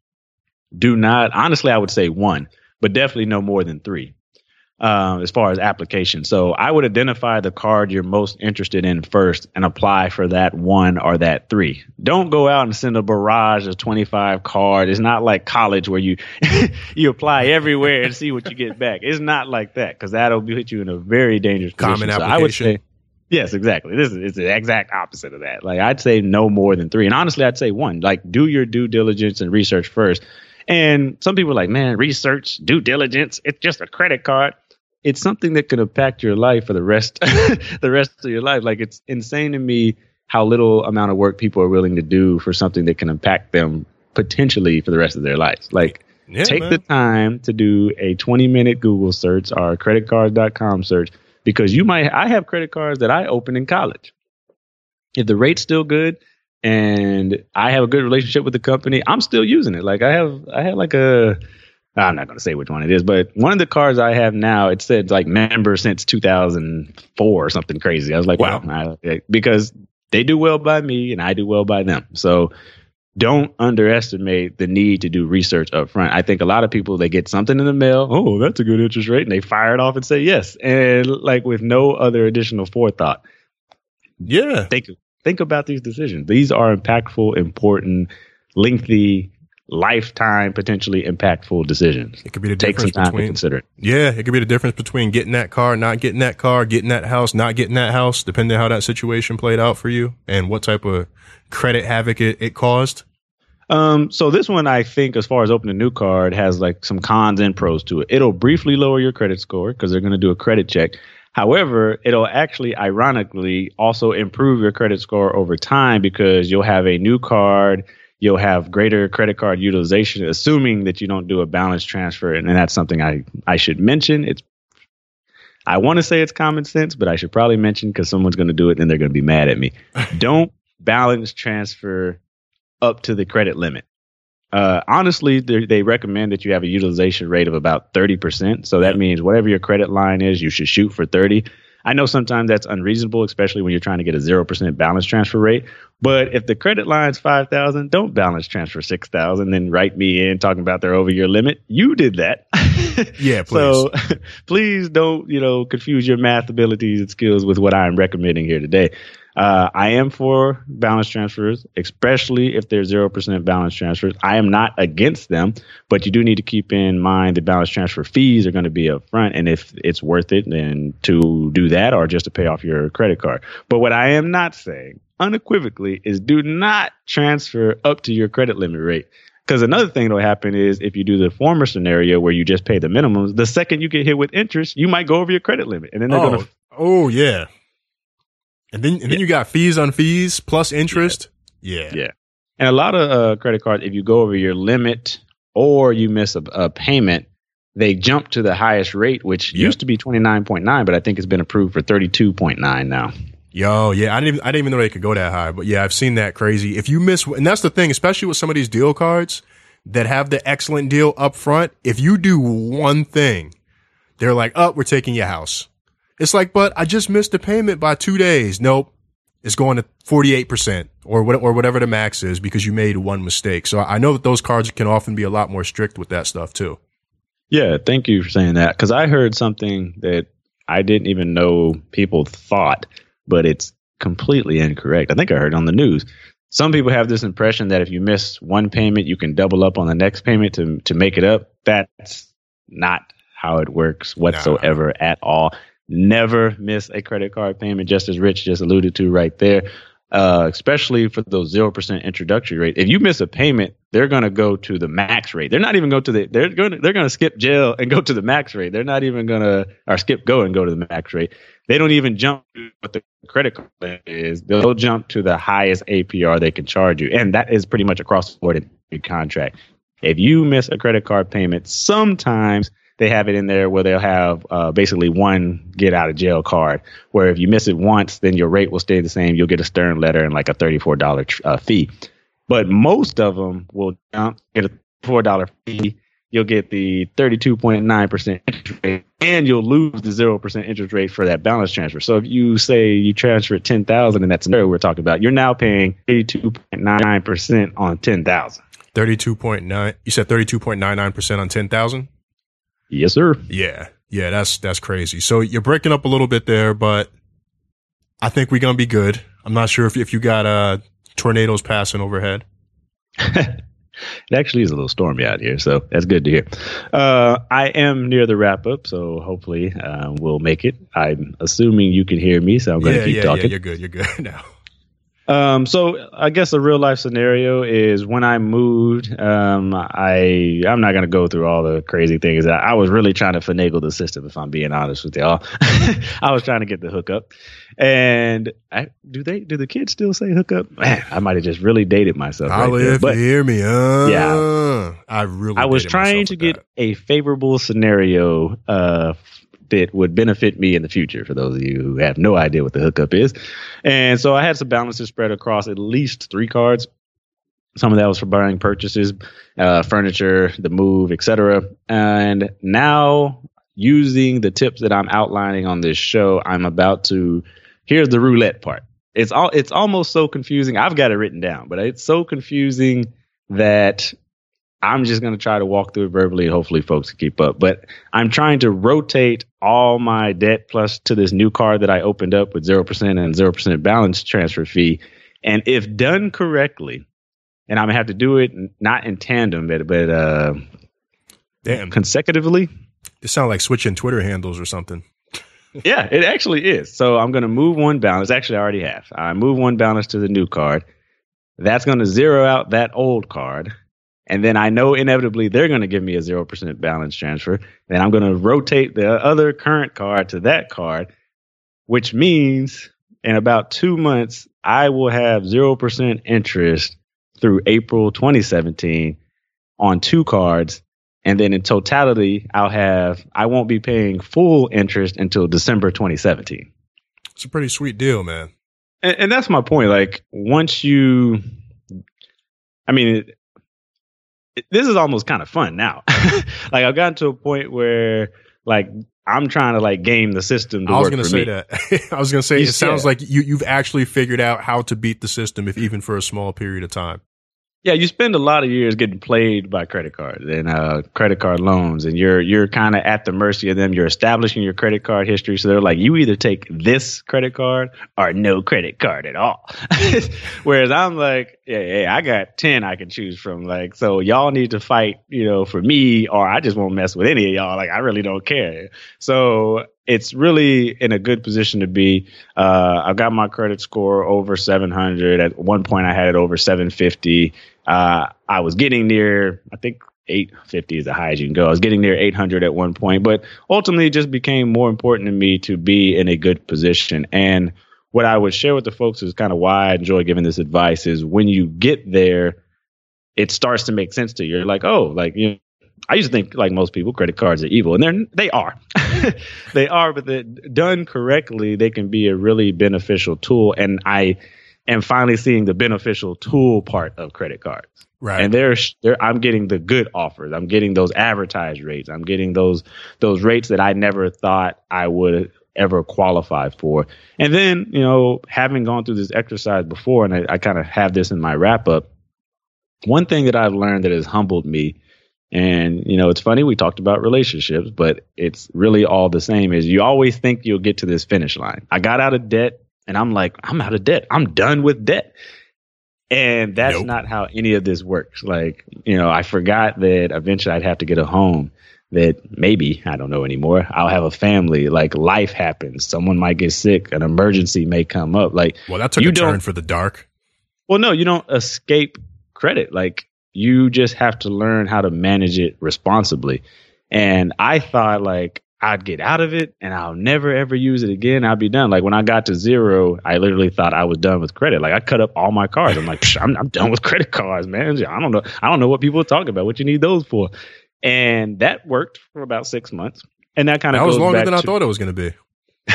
do not, honestly, I would say one, but definitely no more than three. Um, as far as application. So I would identify the card you're most interested in first and apply for that one or that three. Don't go out and send a barrage of twenty-five cards. It's not like college where you you apply everywhere and see what you get back. It's not like that, because that'll put you in a very dangerous position. Common application. So I would say, yes, exactly. This is it's the exact opposite of that. Like I'd say no more than three. And honestly, I'd say one. Like do your due diligence and research first. And some people are like, man, research, due diligence, it's just a credit card. It's something that could impact your life for the rest, the rest of your life. Like it's insane to me how little amount of work people are willing to do for something that can impact them potentially for the rest of their lives. Like yeah, take man. the time to do a twenty minute Google search or a credit cards dot com search, because you might, I have credit cards that I opened in college. If the rate's still good and I have a good relationship with the company, I'm still using it. Like I have, I had like a, I'm not going to say which one it is, but one of the cards I have now, it said like member since two thousand four or something crazy. I was like, wow, wow. I, because they do well by me and I do well by them. So don't underestimate the need to do research up front. I think a lot of people, they get something in the mail. Oh, that's a good interest rate. And they fire it off and say yes. And like with no other additional forethought. Yeah. Think, think about these decisions. These are impactful, important, lengthy, lifetime, potentially impactful decisions. It could be the Take difference some time between, to consider it. Yeah, it could be the difference between getting that car, not getting that car, getting that house, not getting that house, depending on how that situation played out for you and what type of credit havoc it, it caused. Um, so this one, I think, as far as opening a new card, has like some cons and pros to it. It'll briefly lower your credit score because they're going to do a credit check. However, it'll actually, ironically, also improve your credit score over time, because you'll have a new card. You'll have greater credit card utilization, assuming that you don't do a balance transfer. And, and that's something I, I should mention. It's I want to say it's common sense, but I should probably mention, because someone's going to do it and they're going to be mad at me. Don't balance transfer up to the credit limit. Uh, honestly, they recommend that you have a utilization rate of about thirty percent. So that means whatever your credit line is, you should shoot for thirty. I know sometimes that's unreasonable, especially when you're trying to get a zero percent balance transfer rate. But if the credit line's five thousand, don't balance transfer six thousand, then write me in talking about they're over your limit. You did that. Yeah, please. So please don't, you know, confuse your math abilities and skills with what I'm recommending here today. Uh, I am for balance transfers, especially if they're zero percent balance transfers. I am not against them, but you do need to keep in mind the balance transfer fees are going to be up front. And if it's worth it, then to do that or just to pay off your credit card. But what I am not saying unequivocally is do not transfer up to your credit limit rate. Because another thing that will happen is if you do the former scenario where you just pay the minimums, the second you get hit with interest, you might go over your credit limit. And then they're oh, going to. Oh, yeah. And then, and then yeah. you got fees on fees plus interest. Yeah. Yeah. yeah. And a lot of uh, credit cards, if you go over your limit or you miss a, a payment, they jump to the highest rate, which yep. used to be twenty-nine point nine, but I think it's been approved for thirty-two point nine now. Yo, yeah, I didn't even, I didn't even know they could go that high, but yeah, I've seen that crazy. If you miss, and that's the thing, especially with some of these deal cards that have the excellent deal up front, if you do one thing, they're like, oh, we're taking your house. It's like, but I just missed the payment by two days. Nope. It's going to forty-eight percent or what, or whatever the max is because you made one mistake. So I know that those cards can often be a lot more strict with that stuff too. Yeah. Thank you for saying that. Cause I heard something that I didn't even know people thought, but it's completely incorrect. I think I heard on the news. Some people have this impression that if you miss one payment, you can double up on the next payment to, to make it up. That's not how it works whatsoever nah. at all. Never miss a credit card payment, just as Rich just alluded to right there, uh, especially for those zero percent introductory rate. If you miss a payment, they're going to go to the max rate. They're not even going to the, they're going to, they're going to skip jail and go to the max rate. They're not even going to, or skip go and go to the max rate. They don't even jump to what the credit card is. They'll jump to the highest A P R they can charge you. And that is pretty much across the board in your contract. If you miss a credit card payment, sometimes they have it in there where they'll have uh, basically one get out of jail card, where if you miss it once, then your rate will stay the same. You'll get a stern letter and like a thirty-four dollars uh, fee. But most of them will jump, get a four dollars fee. You'll get the thirty-two point nine percent interest rate, and you'll lose the zero percent interest rate for that balance transfer. So if you say you transfer ten thousand dollars, and that's another we're talking about, you're now paying eighty-two point nine percent on ten thousand dollars. thirty-two point nine You said thirty-two point nine nine percent on ten thousand dollars? Yes, sir. Yeah. Yeah, that's that's crazy. So you're breaking up a little bit there, but I think we're going to be good. I'm not sure if if you got uh, tornadoes passing overhead. It actually is a little stormy out here, so that's good to hear. Uh, I am near the wrap up, so hopefully uh, we'll make it. I'm assuming you can hear me, so I'm going to yeah, keep yeah, talking. Yeah, you're good. You're good now. Um, so I guess a real life scenario is when I moved, um, I, I'm not going to go through all the crazy things. I, I was really trying to finagle the system, if I'm being honest with y'all. I was trying to get the hookup. And I, do they, do the kids still say hookup? Man, I might have just really dated myself. Right there, if but, you hear me. Uh, yeah. I really, I was trying to get that. a favorable scenario, uh, that would benefit me in the future, for those of you who have no idea what the hookup is. And so I had some balances spread across at least three cards. Some of that was for buying purchases, uh, furniture, the move, et cetera. And now, using the tips that I'm outlining on this show, I'm about to, here's the roulette part. It's all, it's almost so confusing. I've got it written down, but it's so confusing that I'm just going to try to walk through it verbally, and hopefully folks can keep up. But I'm trying to rotate all my debt plus to this new card that I opened up with zero percent and zero percent balance transfer fee. And if done correctly, and I'm going to have to do it not in tandem, but, but uh, Damn. consecutively. It sounds like switching Twitter handles or something. Yeah, it actually is. So I'm going to move one balance. Actually, I already have. I move one balance to the new card. That's going to zero out that old card. And then I know inevitably they're going to give me a zero percent balance transfer. Then I'm going to rotate the other current card to that card, which means in about two months, I will have zero percent interest through April twenty seventeen on two cards. And then in totality, I'll have, I won't be paying full interest until December twenty seventeen. It's a pretty sweet deal, man. And, and that's my point. Like, once you I mean, it, it, this is almost kind of fun now. Like I've gotten to a point where like I'm trying to like game the system to I was work going to for say me. that. I was going to say You it sounds said- like you you've actually figured out how to beat the system, if even for a small period of time. Yeah, you spend a lot of years getting played by credit cards and uh, credit card loans, and you're you're kind of at the mercy of them. You're establishing your credit card history, so they're like, you either take this credit card or no credit card at all. Whereas I'm like, yeah, yeah, I got ten I can choose from. Like, so y'all need to fight, you know, for me, or I just won't mess with any of y'all. Like, I really don't care. So it's really in a good position to be. Uh, I've got my credit score over seven hundred. At one point, I had it over seven fifty. Uh, I was getting near, I think eight fifty is the highest you can go. I was getting near eight hundred at one point, but ultimately it just became more important to me to be in a good position. And what I would share with the folks is kind of why I enjoy giving this advice is when you get there, it starts to make sense to you. You're like, oh, like, you know, I used to think like most people, credit cards are evil, and they're, they are, they are, but they're done correctly, they can be a really beneficial tool. And I am finally seeing the beneficial tool part of credit cards. Right. And there's there, I'm getting the good offers. I'm getting those advertised rates. I'm getting those, those rates that I never thought I would ever qualify for. And then, you know, having gone through this exercise before, and I, I kind of have this in my wrap up, one thing that I've learned that has humbled me. And, you know, it's funny, we talked about relationships, but it's really all the same is you always think you'll get to this finish line. I got out of debt and I'm like, I'm out of debt. I'm done with debt. And that's Nope. not how any of this works. Like, you know, I forgot that eventually I'd have to get a home, that maybe, I don't know anymore, I'll have a family, like life happens. Someone might get sick. An emergency may come up. Like, Well, that took you a turn don't- for the dark. well, no, you don't escape credit. Like, you just have to learn how to manage it responsibly. And I thought like I'd get out of it and I'll never, ever use it again. I'll be done. Like when I got to zero, I literally thought I was done with credit. Like I cut up all my cards. I'm like, Psh, I'm, I'm done with credit cards, man. I don't know. I don't know what people are talking about. What you need those for? And that worked for about six months. And that kind of That was goes longer back than I to- thought it was going to be.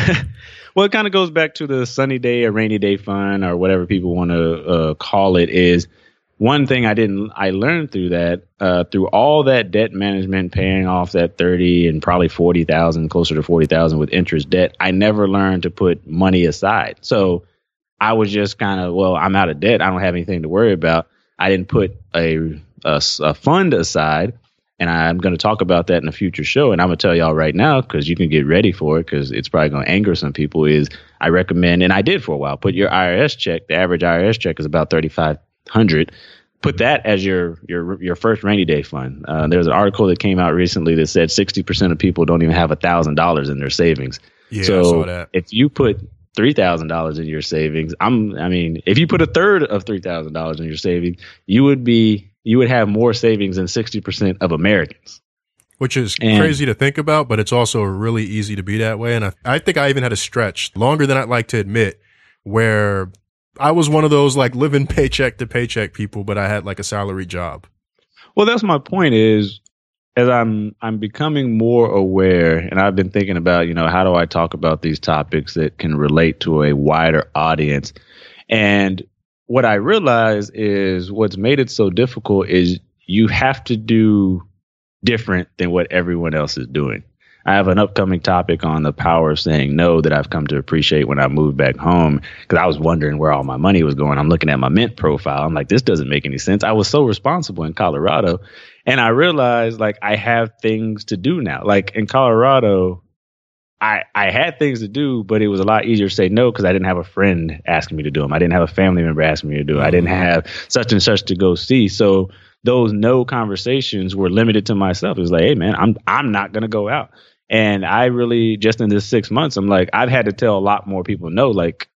well, it kind of goes back to the sunny day or rainy day fund or whatever people want to uh, call it. Is one thing I didn't, I learned through that, uh, through all that debt management, paying off that thirty and probably forty thousand, closer to forty thousand with interest debt. I never learned to put money aside. So I was just kind of, well, I'm out of debt. I don't have anything to worry about. I didn't put a, a, a fund aside. And I'm going to talk about that in a future show. And I'm going to tell y'all right now, because you can get ready for it, because it's probably going to anger some people, is I recommend, and I did for a while, put your I R S check. The average I R S check is about thirty-five hundred. Put that as your your your first rainy day fund. Uh, there's an article that came out recently that said sixty percent of people don't even have one thousand dollars in their savings. Yeah, so I saw that. if you put three thousand dollars in your savings, I'm, I mean, if you put a third of three thousand dollars in your savings, you would be, you would have more savings than sixty percent of Americans. Which is And- crazy to think about, but it's also really easy to be that way. And I, I think I even had a stretch longer than I'd like to admit where I was one of those like living paycheck to paycheck people, but I had like a salary job. Well, that's my point is, as I'm I'm becoming more aware, and I've been thinking about, you know, how do I talk about these topics that can relate to a wider audience? And what I realize is what's made it so difficult is you have to do different than what everyone else is doing. I have an upcoming topic on the power of saying no that I've come to appreciate when I moved back home, because I was wondering where all my money was going. I'm looking at my Mint profile. I'm like, this doesn't make any sense. I was so responsible in Colorado. And I realized like I have things to do now. Like in Colorado, I, I had things to do, but it was a lot easier to say no because I didn't have a friend asking me to do them. I didn't have a family member asking me to do it. I didn't have such and such to go see. So those no conversations were limited to myself. It was like, hey, man, I'm I'm not going to go out. And I really, just in this six months, I'm like, I've had to tell a lot more people no. Like,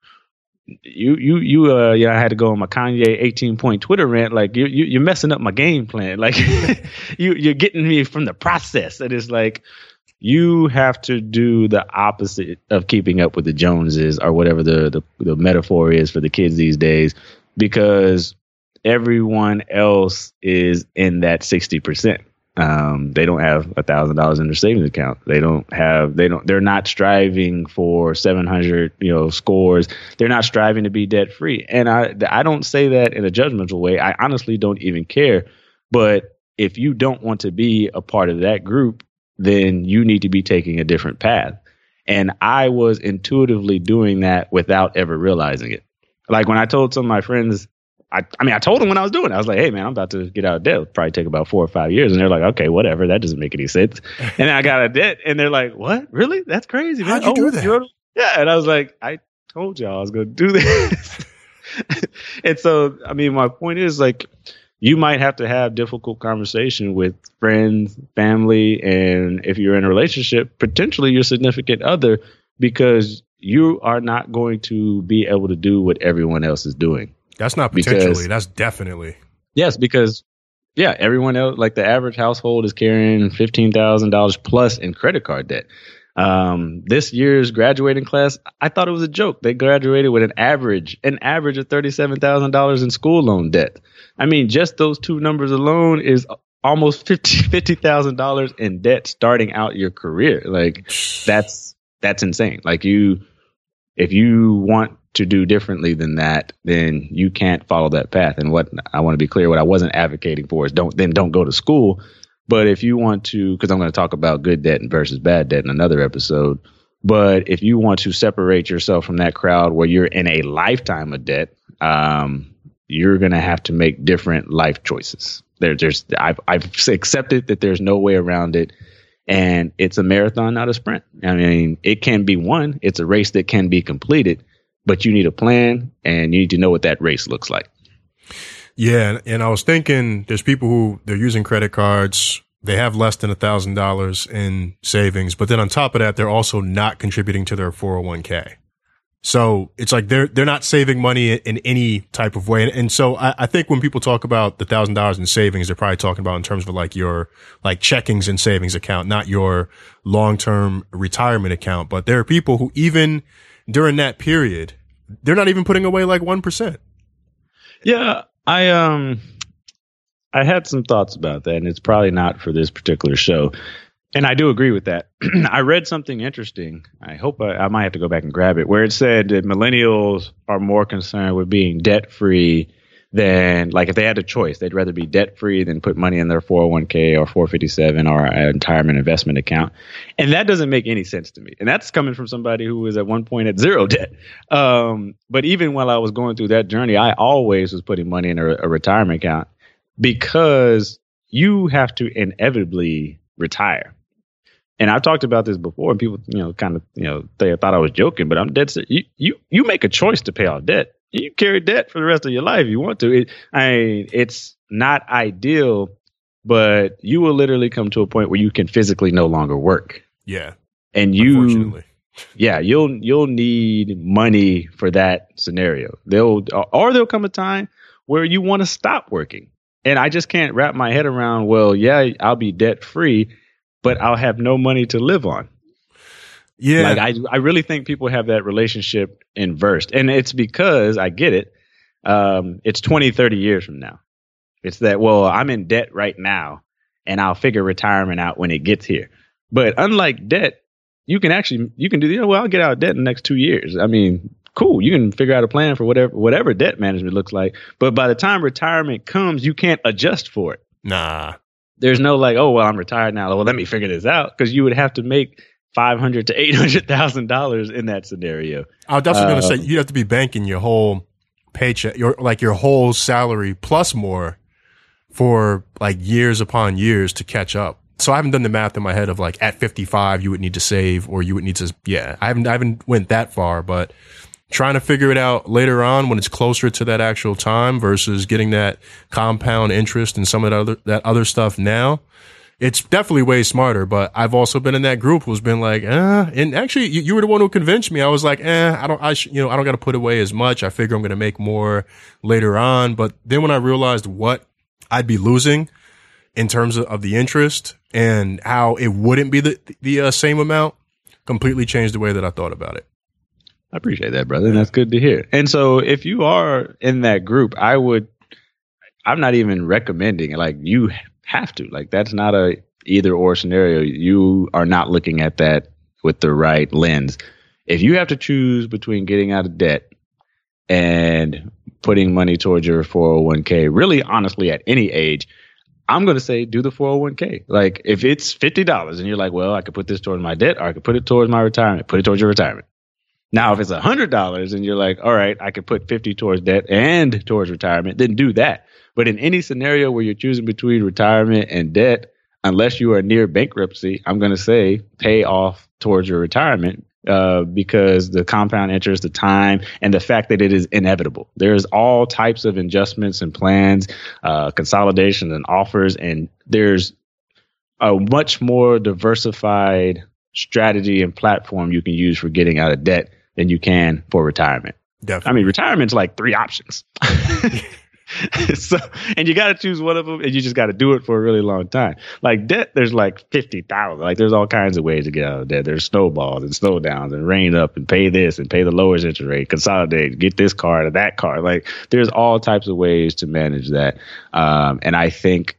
you, you, you, uh, yeah, I had to go on my Kanye eighteen point Twitter rant. Like, you, you, you're messing up my game plan. Like, you, you're getting me from the process. And it's like, you have to do the opposite of keeping up with the Joneses or whatever the, the, the metaphor is for the kids these days, because everyone else is in that sixty percent. Um, they don't have a thousand dollars in their savings account. They don't have, they don't, they're not striving for seven hundred, you know, scores. They're not striving to be debt free. And I, I don't say that in a judgmental way. I honestly don't even care. But if you don't want to be a part of that group, then you need to be taking a different path. And I was intuitively doing that without ever realizing it. Like when I told some of my friends, I, I mean, I told them when I was doing it, I was like, hey, man, I'm about to get out of debt. It'll probably take about four or five years. And they're like, okay, whatever. That doesn't make any sense. And then I got out of debt and they're like, what? Really? That's crazy, man. How'd you oh, do that? You're... Yeah. And I was like, I told y'all I was going to do this. And so, I mean, my point is like, you might have to have difficult conversation with friends, family, and if you're in a relationship, potentially your significant other, because you are not going to be able to do what everyone else is doing. That's not potentially. Because, that's definitely. Yes, because, yeah, everyone else, like the average household is carrying fifteen thousand dollars plus in credit card debt. Um, this year's graduating class, I thought it was a joke. They graduated with an average, an average of thirty-seven thousand dollars in school loan debt. I mean, just those two numbers alone is almost fifty thousand dollars in debt starting out your career. Like that's, that's insane. Like you, if you want to do differently than that, then you can't follow that path. And what I want to be clear, what I wasn't advocating for is don't, then don't go to school. But if you want to, because I'm going to talk about good debt versus bad debt in another episode. But if you want to separate yourself from that crowd where you're in a lifetime of debt, um, you're going to have to make different life choices. There, there's, I've, I've accepted that there's no way around it. And it's a marathon, not a sprint. I mean, it can be won. It's a race that can be completed. But you need a plan and you need to know what that race looks like. Yeah. And I was thinking there's people who they're using credit cards. They have less than a thousand dollars in savings. But then on top of that, they're also not contributing to their four oh one k. So it's like they're they're not saving money in any type of way. And, and so I, I think when people talk about the thousand dollars in savings, they're probably talking about in terms of like your like checkings and savings account, not your long-term retirement account. But there are people who even during that period, they're not even putting away like one percent. Yeah, I um, I had some thoughts about that, and it's probably not for this particular show. And I do agree with that. I read something interesting. I hope I, I might have to go back and grab it, where it said that millennials are more concerned with being debt free than, like, if they had a choice, they'd rather be debt free than put money in their four oh one k or four fifty-seven or a retirement investment account. And that doesn't make any sense to me. And that's coming from somebody who was at one point at zero debt. Um, but even while I was going through that journey, I always was putting money in a, a retirement account because you have to inevitably retire. And I've talked about this before, and people, you know, kind of, you know, they thought I was joking, but I'm dead serious. You, you, you make a choice to pay off debt. You carry debt for the rest of your life if you want to. It, I mean, it's not ideal, but you will literally come to a point where you can physically no longer work. Yeah. And you, yeah, you'll, you'll need money for that scenario. They'll, or there'll come a time where you want to stop working. And I just can't wrap my head around, well, yeah, I'll be debt free, but I'll have no money to live on. Yeah. Like I, I really think people have that relationship inversed. And it's because I get it. Um, it's twenty, thirty years from now. It's that, well, I'm in debt right now and I'll figure retirement out when it gets here. But unlike debt, you can actually, you can do, you know, well, I'll get out of debt in the next two years. I mean, cool. You can figure out a plan for whatever, whatever debt management looks like. But by the time retirement comes, you can't adjust for it. Nah. There's no like, oh, well, I'm retired now. Well, let me figure this out. Because you would have to make five hundred to eight hundred thousand dollars in that scenario. I was definitely uh, going to say you have to be banking your whole paycheck, your like your whole salary plus more for like years upon years to catch up. So I haven't done the math in my head of like at fifty-five you would need to save or you would need to. Yeah, I haven't I haven't went that far, but trying to figure it out later on when it's closer to that actual time versus getting that compound interest and some of that other, that other stuff now, it's definitely way smarter. But I've also been in that group who's been like, eh, and actually you, you were the one who convinced me. I was like, eh, I don't, I sh- you know, I don't got to put away as much. I figure I'm going to make more later on. But then when I realized what I'd be losing in terms of, of the interest and how it wouldn't be the, the uh, same amount, completely changed the way that I thought about it. I appreciate that, brother. And that's good to hear. And so if you are in that group, I would, I'm not even recommending like you have to. Like, that's not a either or scenario. You are not looking at that with the right lens. If you have to choose between getting out of debt and putting money towards your four oh one k, really, honestly, at any age, I'm going to say do the four oh one k. Like, if it's fifty dollars and you're like, well, I could put this towards my debt or I could put it towards my retirement, put it towards your retirement. Now, if it's one hundred dollars and you're like, all right, I could put fifty towards debt and towards retirement, then do that. But in any scenario where you're choosing between retirement and debt, unless you are near bankruptcy, I'm going to say pay off towards your retirement. Uh, because the compound interest, the time, and the fact that it is inevitable. There's all types of adjustments and plans, uh, consolidations and offers, and there's a much more diversified strategy and platform you can use for getting out of debt than you can for retirement. Definitely. I mean, retirement's like three options. So, and you got to choose one of them, and you just got to do it for a really long time. Like debt, there's like fifty thousand. Like there's all kinds of ways to get out of debt. There's snowballs and snow downs and rain up and pay this and pay the lowest interest rate, consolidate, get this card or that card. Like there's all types of ways to manage that. Um, and I think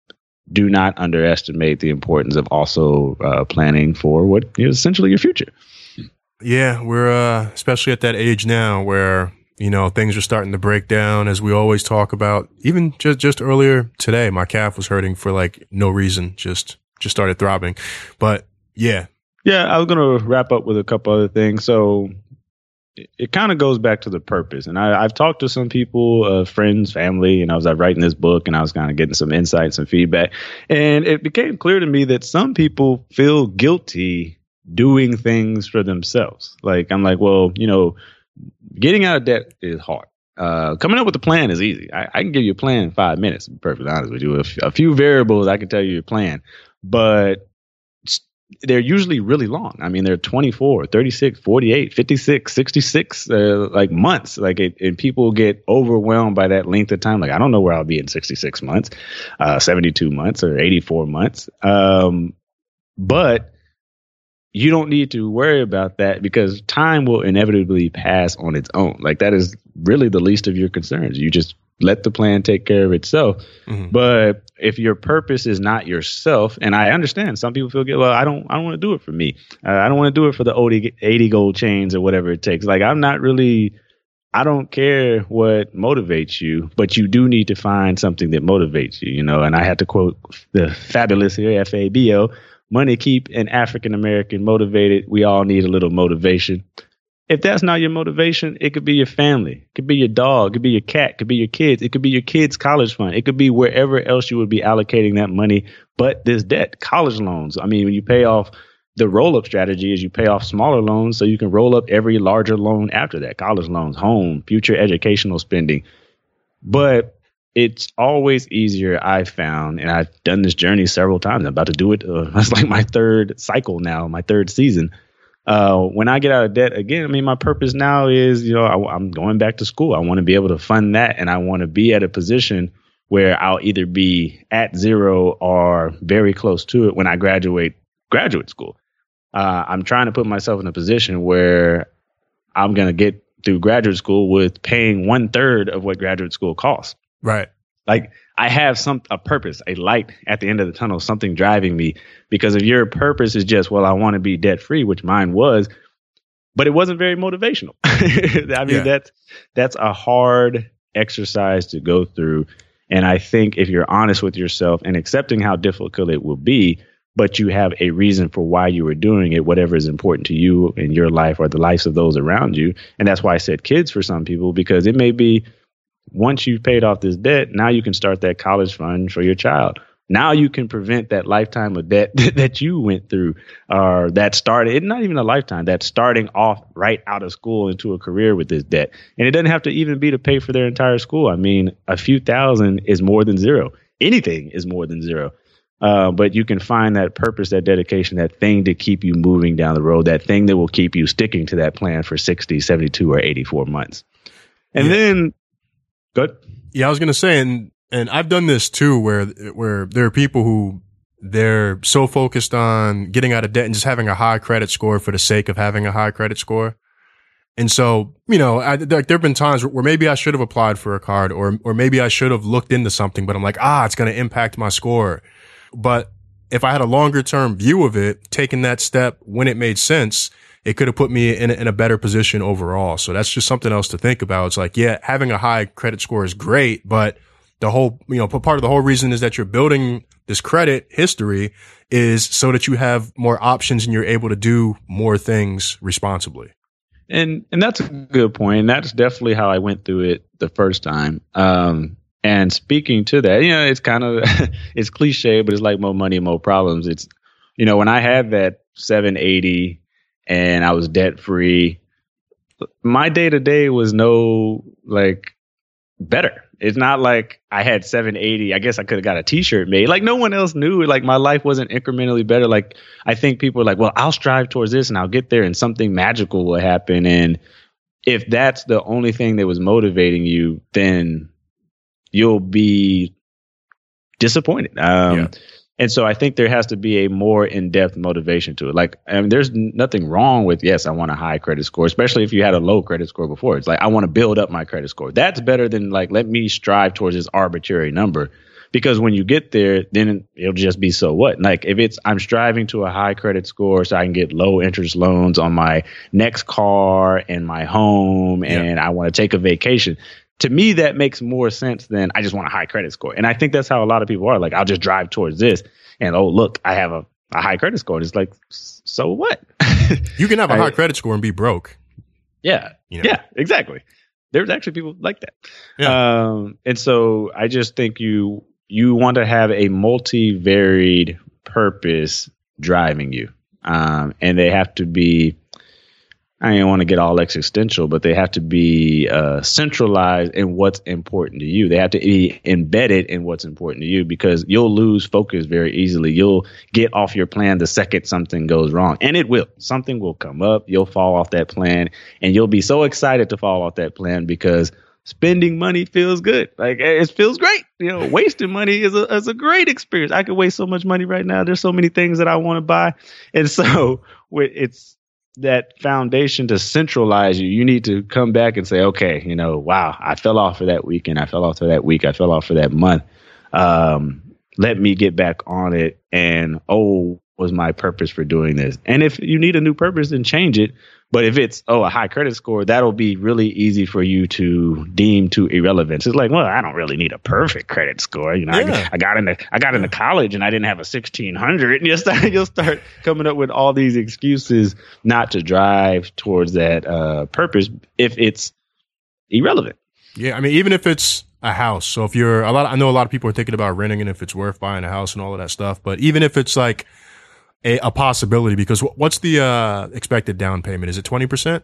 do not underestimate the importance of also uh, planning for what is essentially your future. Yeah, we're uh, especially at that age now where, you know, things are starting to break down, as we always talk about. Even just, just earlier today, my calf was hurting for like no reason, just just started throbbing. But yeah. Yeah, I was going to wrap up with a couple other things. So it, it kind of goes back to the purpose. And I, I've talked to some people, uh, friends, family, and I was like, writing this book and I was kind of getting some insights and feedback. And it became clear to me that some people feel guilty doing things for themselves. Like, I'm like, well, you know, getting out of debt is hard. Uh, coming up with a plan is easy. I, I can give you a plan in five minutes, to be perfectly honest with you. A, f- a few variables, I can tell you your plan. But they're usually really long. I mean, they're twenty-four, thirty-six, forty-eight, fifty-six, sixty-six, uh, like months. Like, it, and people get overwhelmed by that length of time. Like, I don't know where I'll be in sixty-six months, uh, seventy-two months, or eighty-four months. Um, but you don't need to worry about that because time will inevitably pass on its own. Like, that is really the least of your concerns. You just let the plan take care of itself. Mm-hmm. But if your purpose is not yourself, and I understand some people feel, well, I don't, I don't want to do it for me. Uh, I don't want to do it for the eighty gold chains or whatever it takes. Like, I'm not really, I don't care what motivates you, but you do need to find something that motivates you, you know, and I have to quote the fabulous here, F A B O, money keep an African American motivated. We all need a little motivation. If that's not your motivation, it could be your family. It could be your dog. It could be your cat. It could be your kids. It could be your kids' college fund. It could be wherever else you would be allocating that money. But this debt, college loans. I mean, when you pay off, the roll-up strategy is you pay off smaller loans so you can roll up every larger loan after that. College loans, home, future educational spending. But it's always easier, I've found, and I've done this journey several times. I'm about to do it. Uh, it's like my third cycle now, my third season. Uh, when I get out of debt again, I mean, my purpose now is, you know, I, I'm going back to school. I want to be able to fund that. And I want to be at a position where I'll either be at zero or very close to it when I graduate graduate school. Uh, I'm trying to put myself in a position where I'm going to get through graduate school with paying one third of what graduate school costs. Right. Like, I have some a purpose, a light at the end of the tunnel, something driving me. Because if your purpose is just, well, I want to be debt free, which mine was, but it wasn't very motivational. I mean, yeah. that's that's a hard exercise to go through. And I think if you're honest with yourself and accepting how difficult it will be, but you have a reason for why you were doing it, whatever is important to you in your life or the lives of those around you. And that's why I said kids for some people, because it may be, once you've paid off this debt, now you can start that college fund for your child. Now you can prevent that lifetime of debt that you went through, or that started, not even a lifetime, that's starting off right out of school into a career with this debt. And it doesn't have to even be to pay for their entire school. I mean, a few thousand is more than zero. Anything is more than zero. Uh, but you can find that purpose, that dedication, that thing to keep you moving down the road, that thing that will keep you sticking to that plan for sixty, seventy-two, or eighty-four months. And yeah. then, good. Yeah, I was going to say, and and I've done this too, where where there are people who they're so focused on getting out of debt and just having a high credit score for the sake of having a high credit score. And so, you know, I, there, there have been times where maybe I should have applied for a card, or, or maybe I should have looked into something, but I'm like, ah, it's going to impact my score. But if I had a longer term view of it, taking that step when it made sense, it could have put me in a, in a better position overall. So that's just something else to think about. It's like, yeah, having a high credit score is great, but the whole, you know, part of the whole reason is that you're building this credit history is so that you have more options and you're able to do more things responsibly. And and that's a good point. And that's definitely how I went through it the first time. Um, and speaking to that, you know, it's kind of it's cliche, but it's like more money, more problems. It's, you know, when I had that seven eighty and I was debt free, my day to day was no like better. It's not like I had seven eighty. I guess I could have got a t-shirt made. Like no one else knew. Like my life wasn't incrementally better. Like I think people are like, well, I'll strive towards this and I'll get there and something magical will happen. And if that's the only thing that was motivating you, then you'll be disappointed. Um, yeah. And so I think there has to be a more in-depth motivation to it. Like, I mean, there's nothing wrong with, yes, I want a high credit score, especially if you had a low credit score before. It's like, I want to build up my credit score. That's better than like, let me strive towards this arbitrary number. Because when you get there, then it'll just be so what? Like if it's, I'm striving to a high credit score so I can get low interest loans on my next car and my home, yeah. and I want to take a vacation. To me, that makes more sense than I just want a high credit score. And I think that's how a lot of people are. Like, I'll just drive towards this. And, oh, look, I have a, a high credit score. And it's like, so what? You can have a I, high credit score and be broke. Yeah. You know? Yeah, exactly. There's actually people like that. Yeah. Um, and so I just think you you want to have a multi-varied purpose driving you. Um, and they have to be, I don't want to get all existential, but they have to be uh, centralized in what's important to you. They have to be embedded in what's important to you, because you'll lose focus very easily. You'll get off your plan the second something goes wrong, and it will. Something will come up. You'll fall off that plan, and you'll be so excited to fall off that plan because spending money feels good. Like it feels great. You know, wasting money is a is a great experience. I could waste so much money right now. There's so many things that I want to buy, and so it's that foundation to centralize you. You need to come back and say, okay, you know, wow, I fell off for that weekend. I fell off for that week. I fell off for that month. Um, let me get back on it. And, oh, was my purpose for doing this? And if you need a new purpose, then change it. But if it's, oh, a high credit score, that'll be really easy for you to deem to irrelevance. It's like, well, I don't really need a perfect credit score. You know, yeah. I, I got into I got into college and I didn't have a sixteen hundred. And you'll start, you'll start coming up with all these excuses not to drive towards that uh, purpose if it's irrelevant. Yeah, I mean, even if it's a house. So if you're a lot, I know a lot of people are thinking about renting and if it's worth buying a house and all of that stuff. But even if it's like A, a possibility, because what's the uh, expected down payment? Is it twenty percent?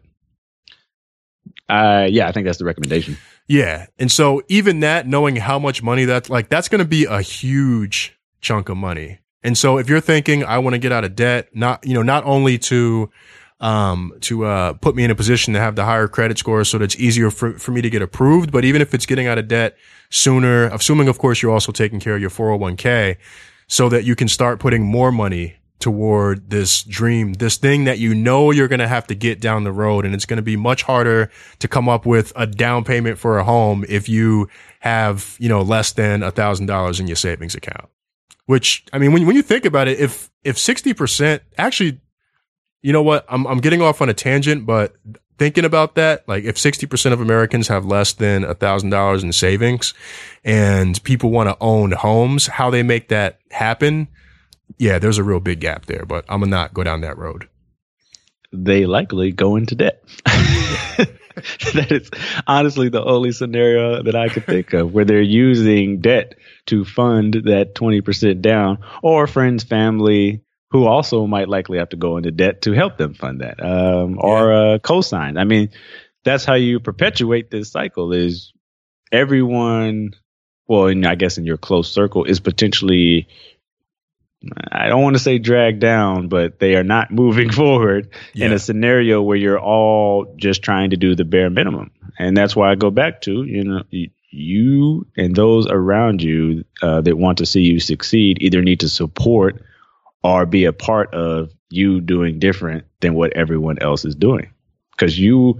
Uh, yeah, I think that's the recommendation. Yeah. And so even that, knowing how much money that's like, that's going to be a huge chunk of money. And so if you're thinking, I want to get out of debt, not, you know, not only to, um, to, uh, put me in a position to have the higher credit score so that it's easier for, for me to get approved, but even if it's getting out of debt sooner, assuming, of course, you're also taking care of your four oh one k so that you can start putting more money toward this dream, this thing that you know you're going to have to get down the road. And it's going to be much harder to come up with a down payment for a home if you have, you know, less than a thousand dollars in your savings account, which, I mean, when, when you think about it, if, if sixty percent actually, you know what, I'm, I'm getting off on a tangent, but thinking about that, like if sixty percent of Americans have less than a thousand dollars in savings and people want to own homes, how they make that happen. Yeah, there's a real big gap there, but I'm going to not go down that road. They likely go into debt. That is honestly the only scenario that I could think of where they're using debt to fund that twenty percent down, or friends, family who also might likely have to go into debt to help them fund that, um, or yeah. uh, co-sign. I mean, that's how you perpetuate this cycle is everyone, well, in, I guess in your close circle is potentially, I don't want to say dragged down, but they are not moving forward yeah. in a scenario where you're all just trying to do the bare minimum. And that's why I go back to, you know, you and those around you uh, that want to see you succeed either need to support or be a part of you doing different than what everyone else is doing. Because you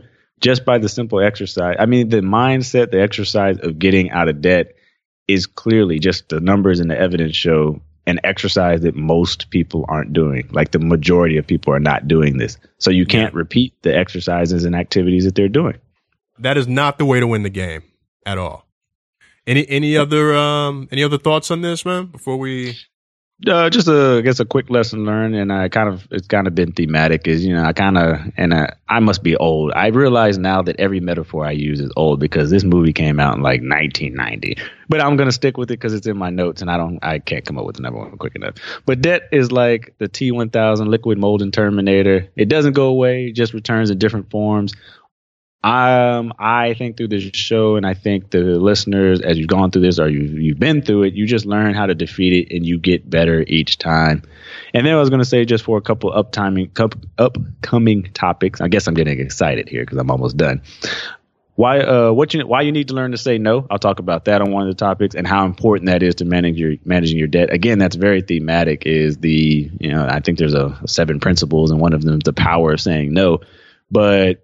just by the simple exercise. I mean, the mindset, the exercise of getting out of debt is clearly, just the numbers and the evidence show, an exercise that most people aren't doing. Like the majority of people are not doing this. So you can't yeah. repeat the exercises and activities that they're doing. That is not the way to win the game at all. Any any other um any other thoughts on this, man, before we Uh, just a, I guess a quick lesson learned, and I kind of, it's kind of been thematic is, you know, I kind of, and I, I must be old. I realize now that every metaphor I use is old because this movie came out in like nineteen ninety, but I'm going to stick with it because it's in my notes and I don't, I can't come up with another one quick enough. But debt is like the T one thousand liquid molding Terminator. It doesn't go away, it just returns in different forms. Um, I think through this show, and I think the listeners, as you've gone through this or you've, you've been through it, you just learn how to defeat it and you get better each time. And then I was going to say, just for a couple uptiming, upcoming topics, I guess I'm getting excited here because I'm almost done. Why, uh, what you, why you need to learn to say no. I'll talk about that on one of the topics and how important that is to manage your, managing your debt. Again, that's very thematic is the, you know, I think there's a, a seven principles and one of them is the power of saying no, but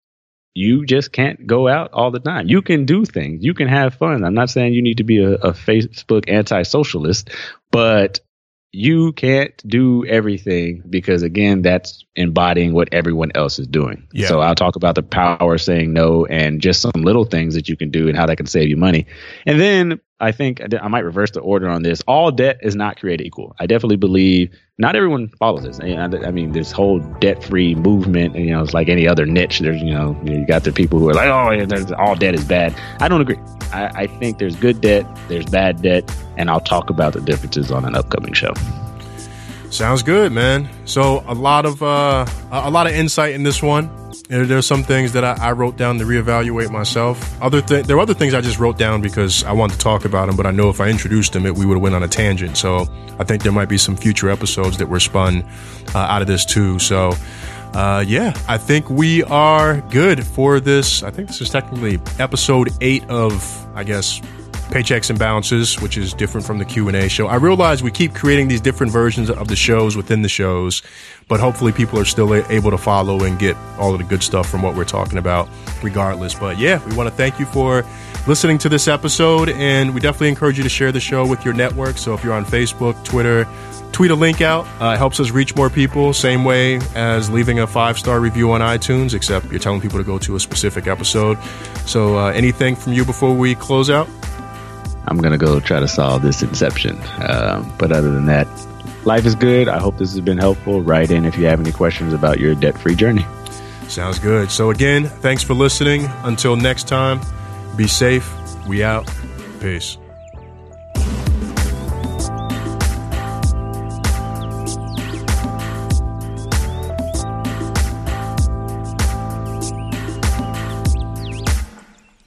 you just can't go out all the time. You can do things. You can have fun. I'm not saying you need to be a, a Facebook anti-socialist, but you can't do everything because, again, that's embodying what everyone else is doing. Yeah. So I'll talk about the power of saying no and just some little things that you can do and how that can save you money. And then I think I might reverse the order on this. All debt is not created equal. I definitely believe not everyone follows this. I mean, this whole debt-free movement, you know, it's like any other niche. There's, you know, you got the people who are like, oh, all debt is bad. I don't agree. I, I think there's good debt, there's bad debt, and I'll talk about the differences on an upcoming show. Sounds good, man. So a lot of uh, a lot of insight in this one. There, there's some things that I, I wrote down to reevaluate myself. Other th- there are other things I just wrote down because I wanted to talk about them, but I know if I introduced them, it, we would have went on a tangent. So I think there might be some future episodes that were spun uh, out of this too. So uh, yeah, I think we are good for this. I think this is technically episode eight of, I guess, Paychecks and Bounces, which is different from the Q and A show. I realize we keep creating these different versions of the shows within the shows, but hopefully people are still able to follow and get all of the good stuff from what we're talking about regardless. But yeah, we want to thank you for listening to this episode, and we definitely encourage you to share the show with your network. So if you're on Facebook, Twitter, tweet a link out. Uh, it helps us reach more people. Same way as leaving a five-star review on iTunes, except you're telling people to go to a specific episode. So uh, anything from you before we close out? I'm going to go try to solve this inception. Um, but other than that, life is good. I hope this has been helpful. Write in if you have any questions about your debt-free journey. Sounds good. So again, thanks for listening. Until next time, be safe. We out. Peace.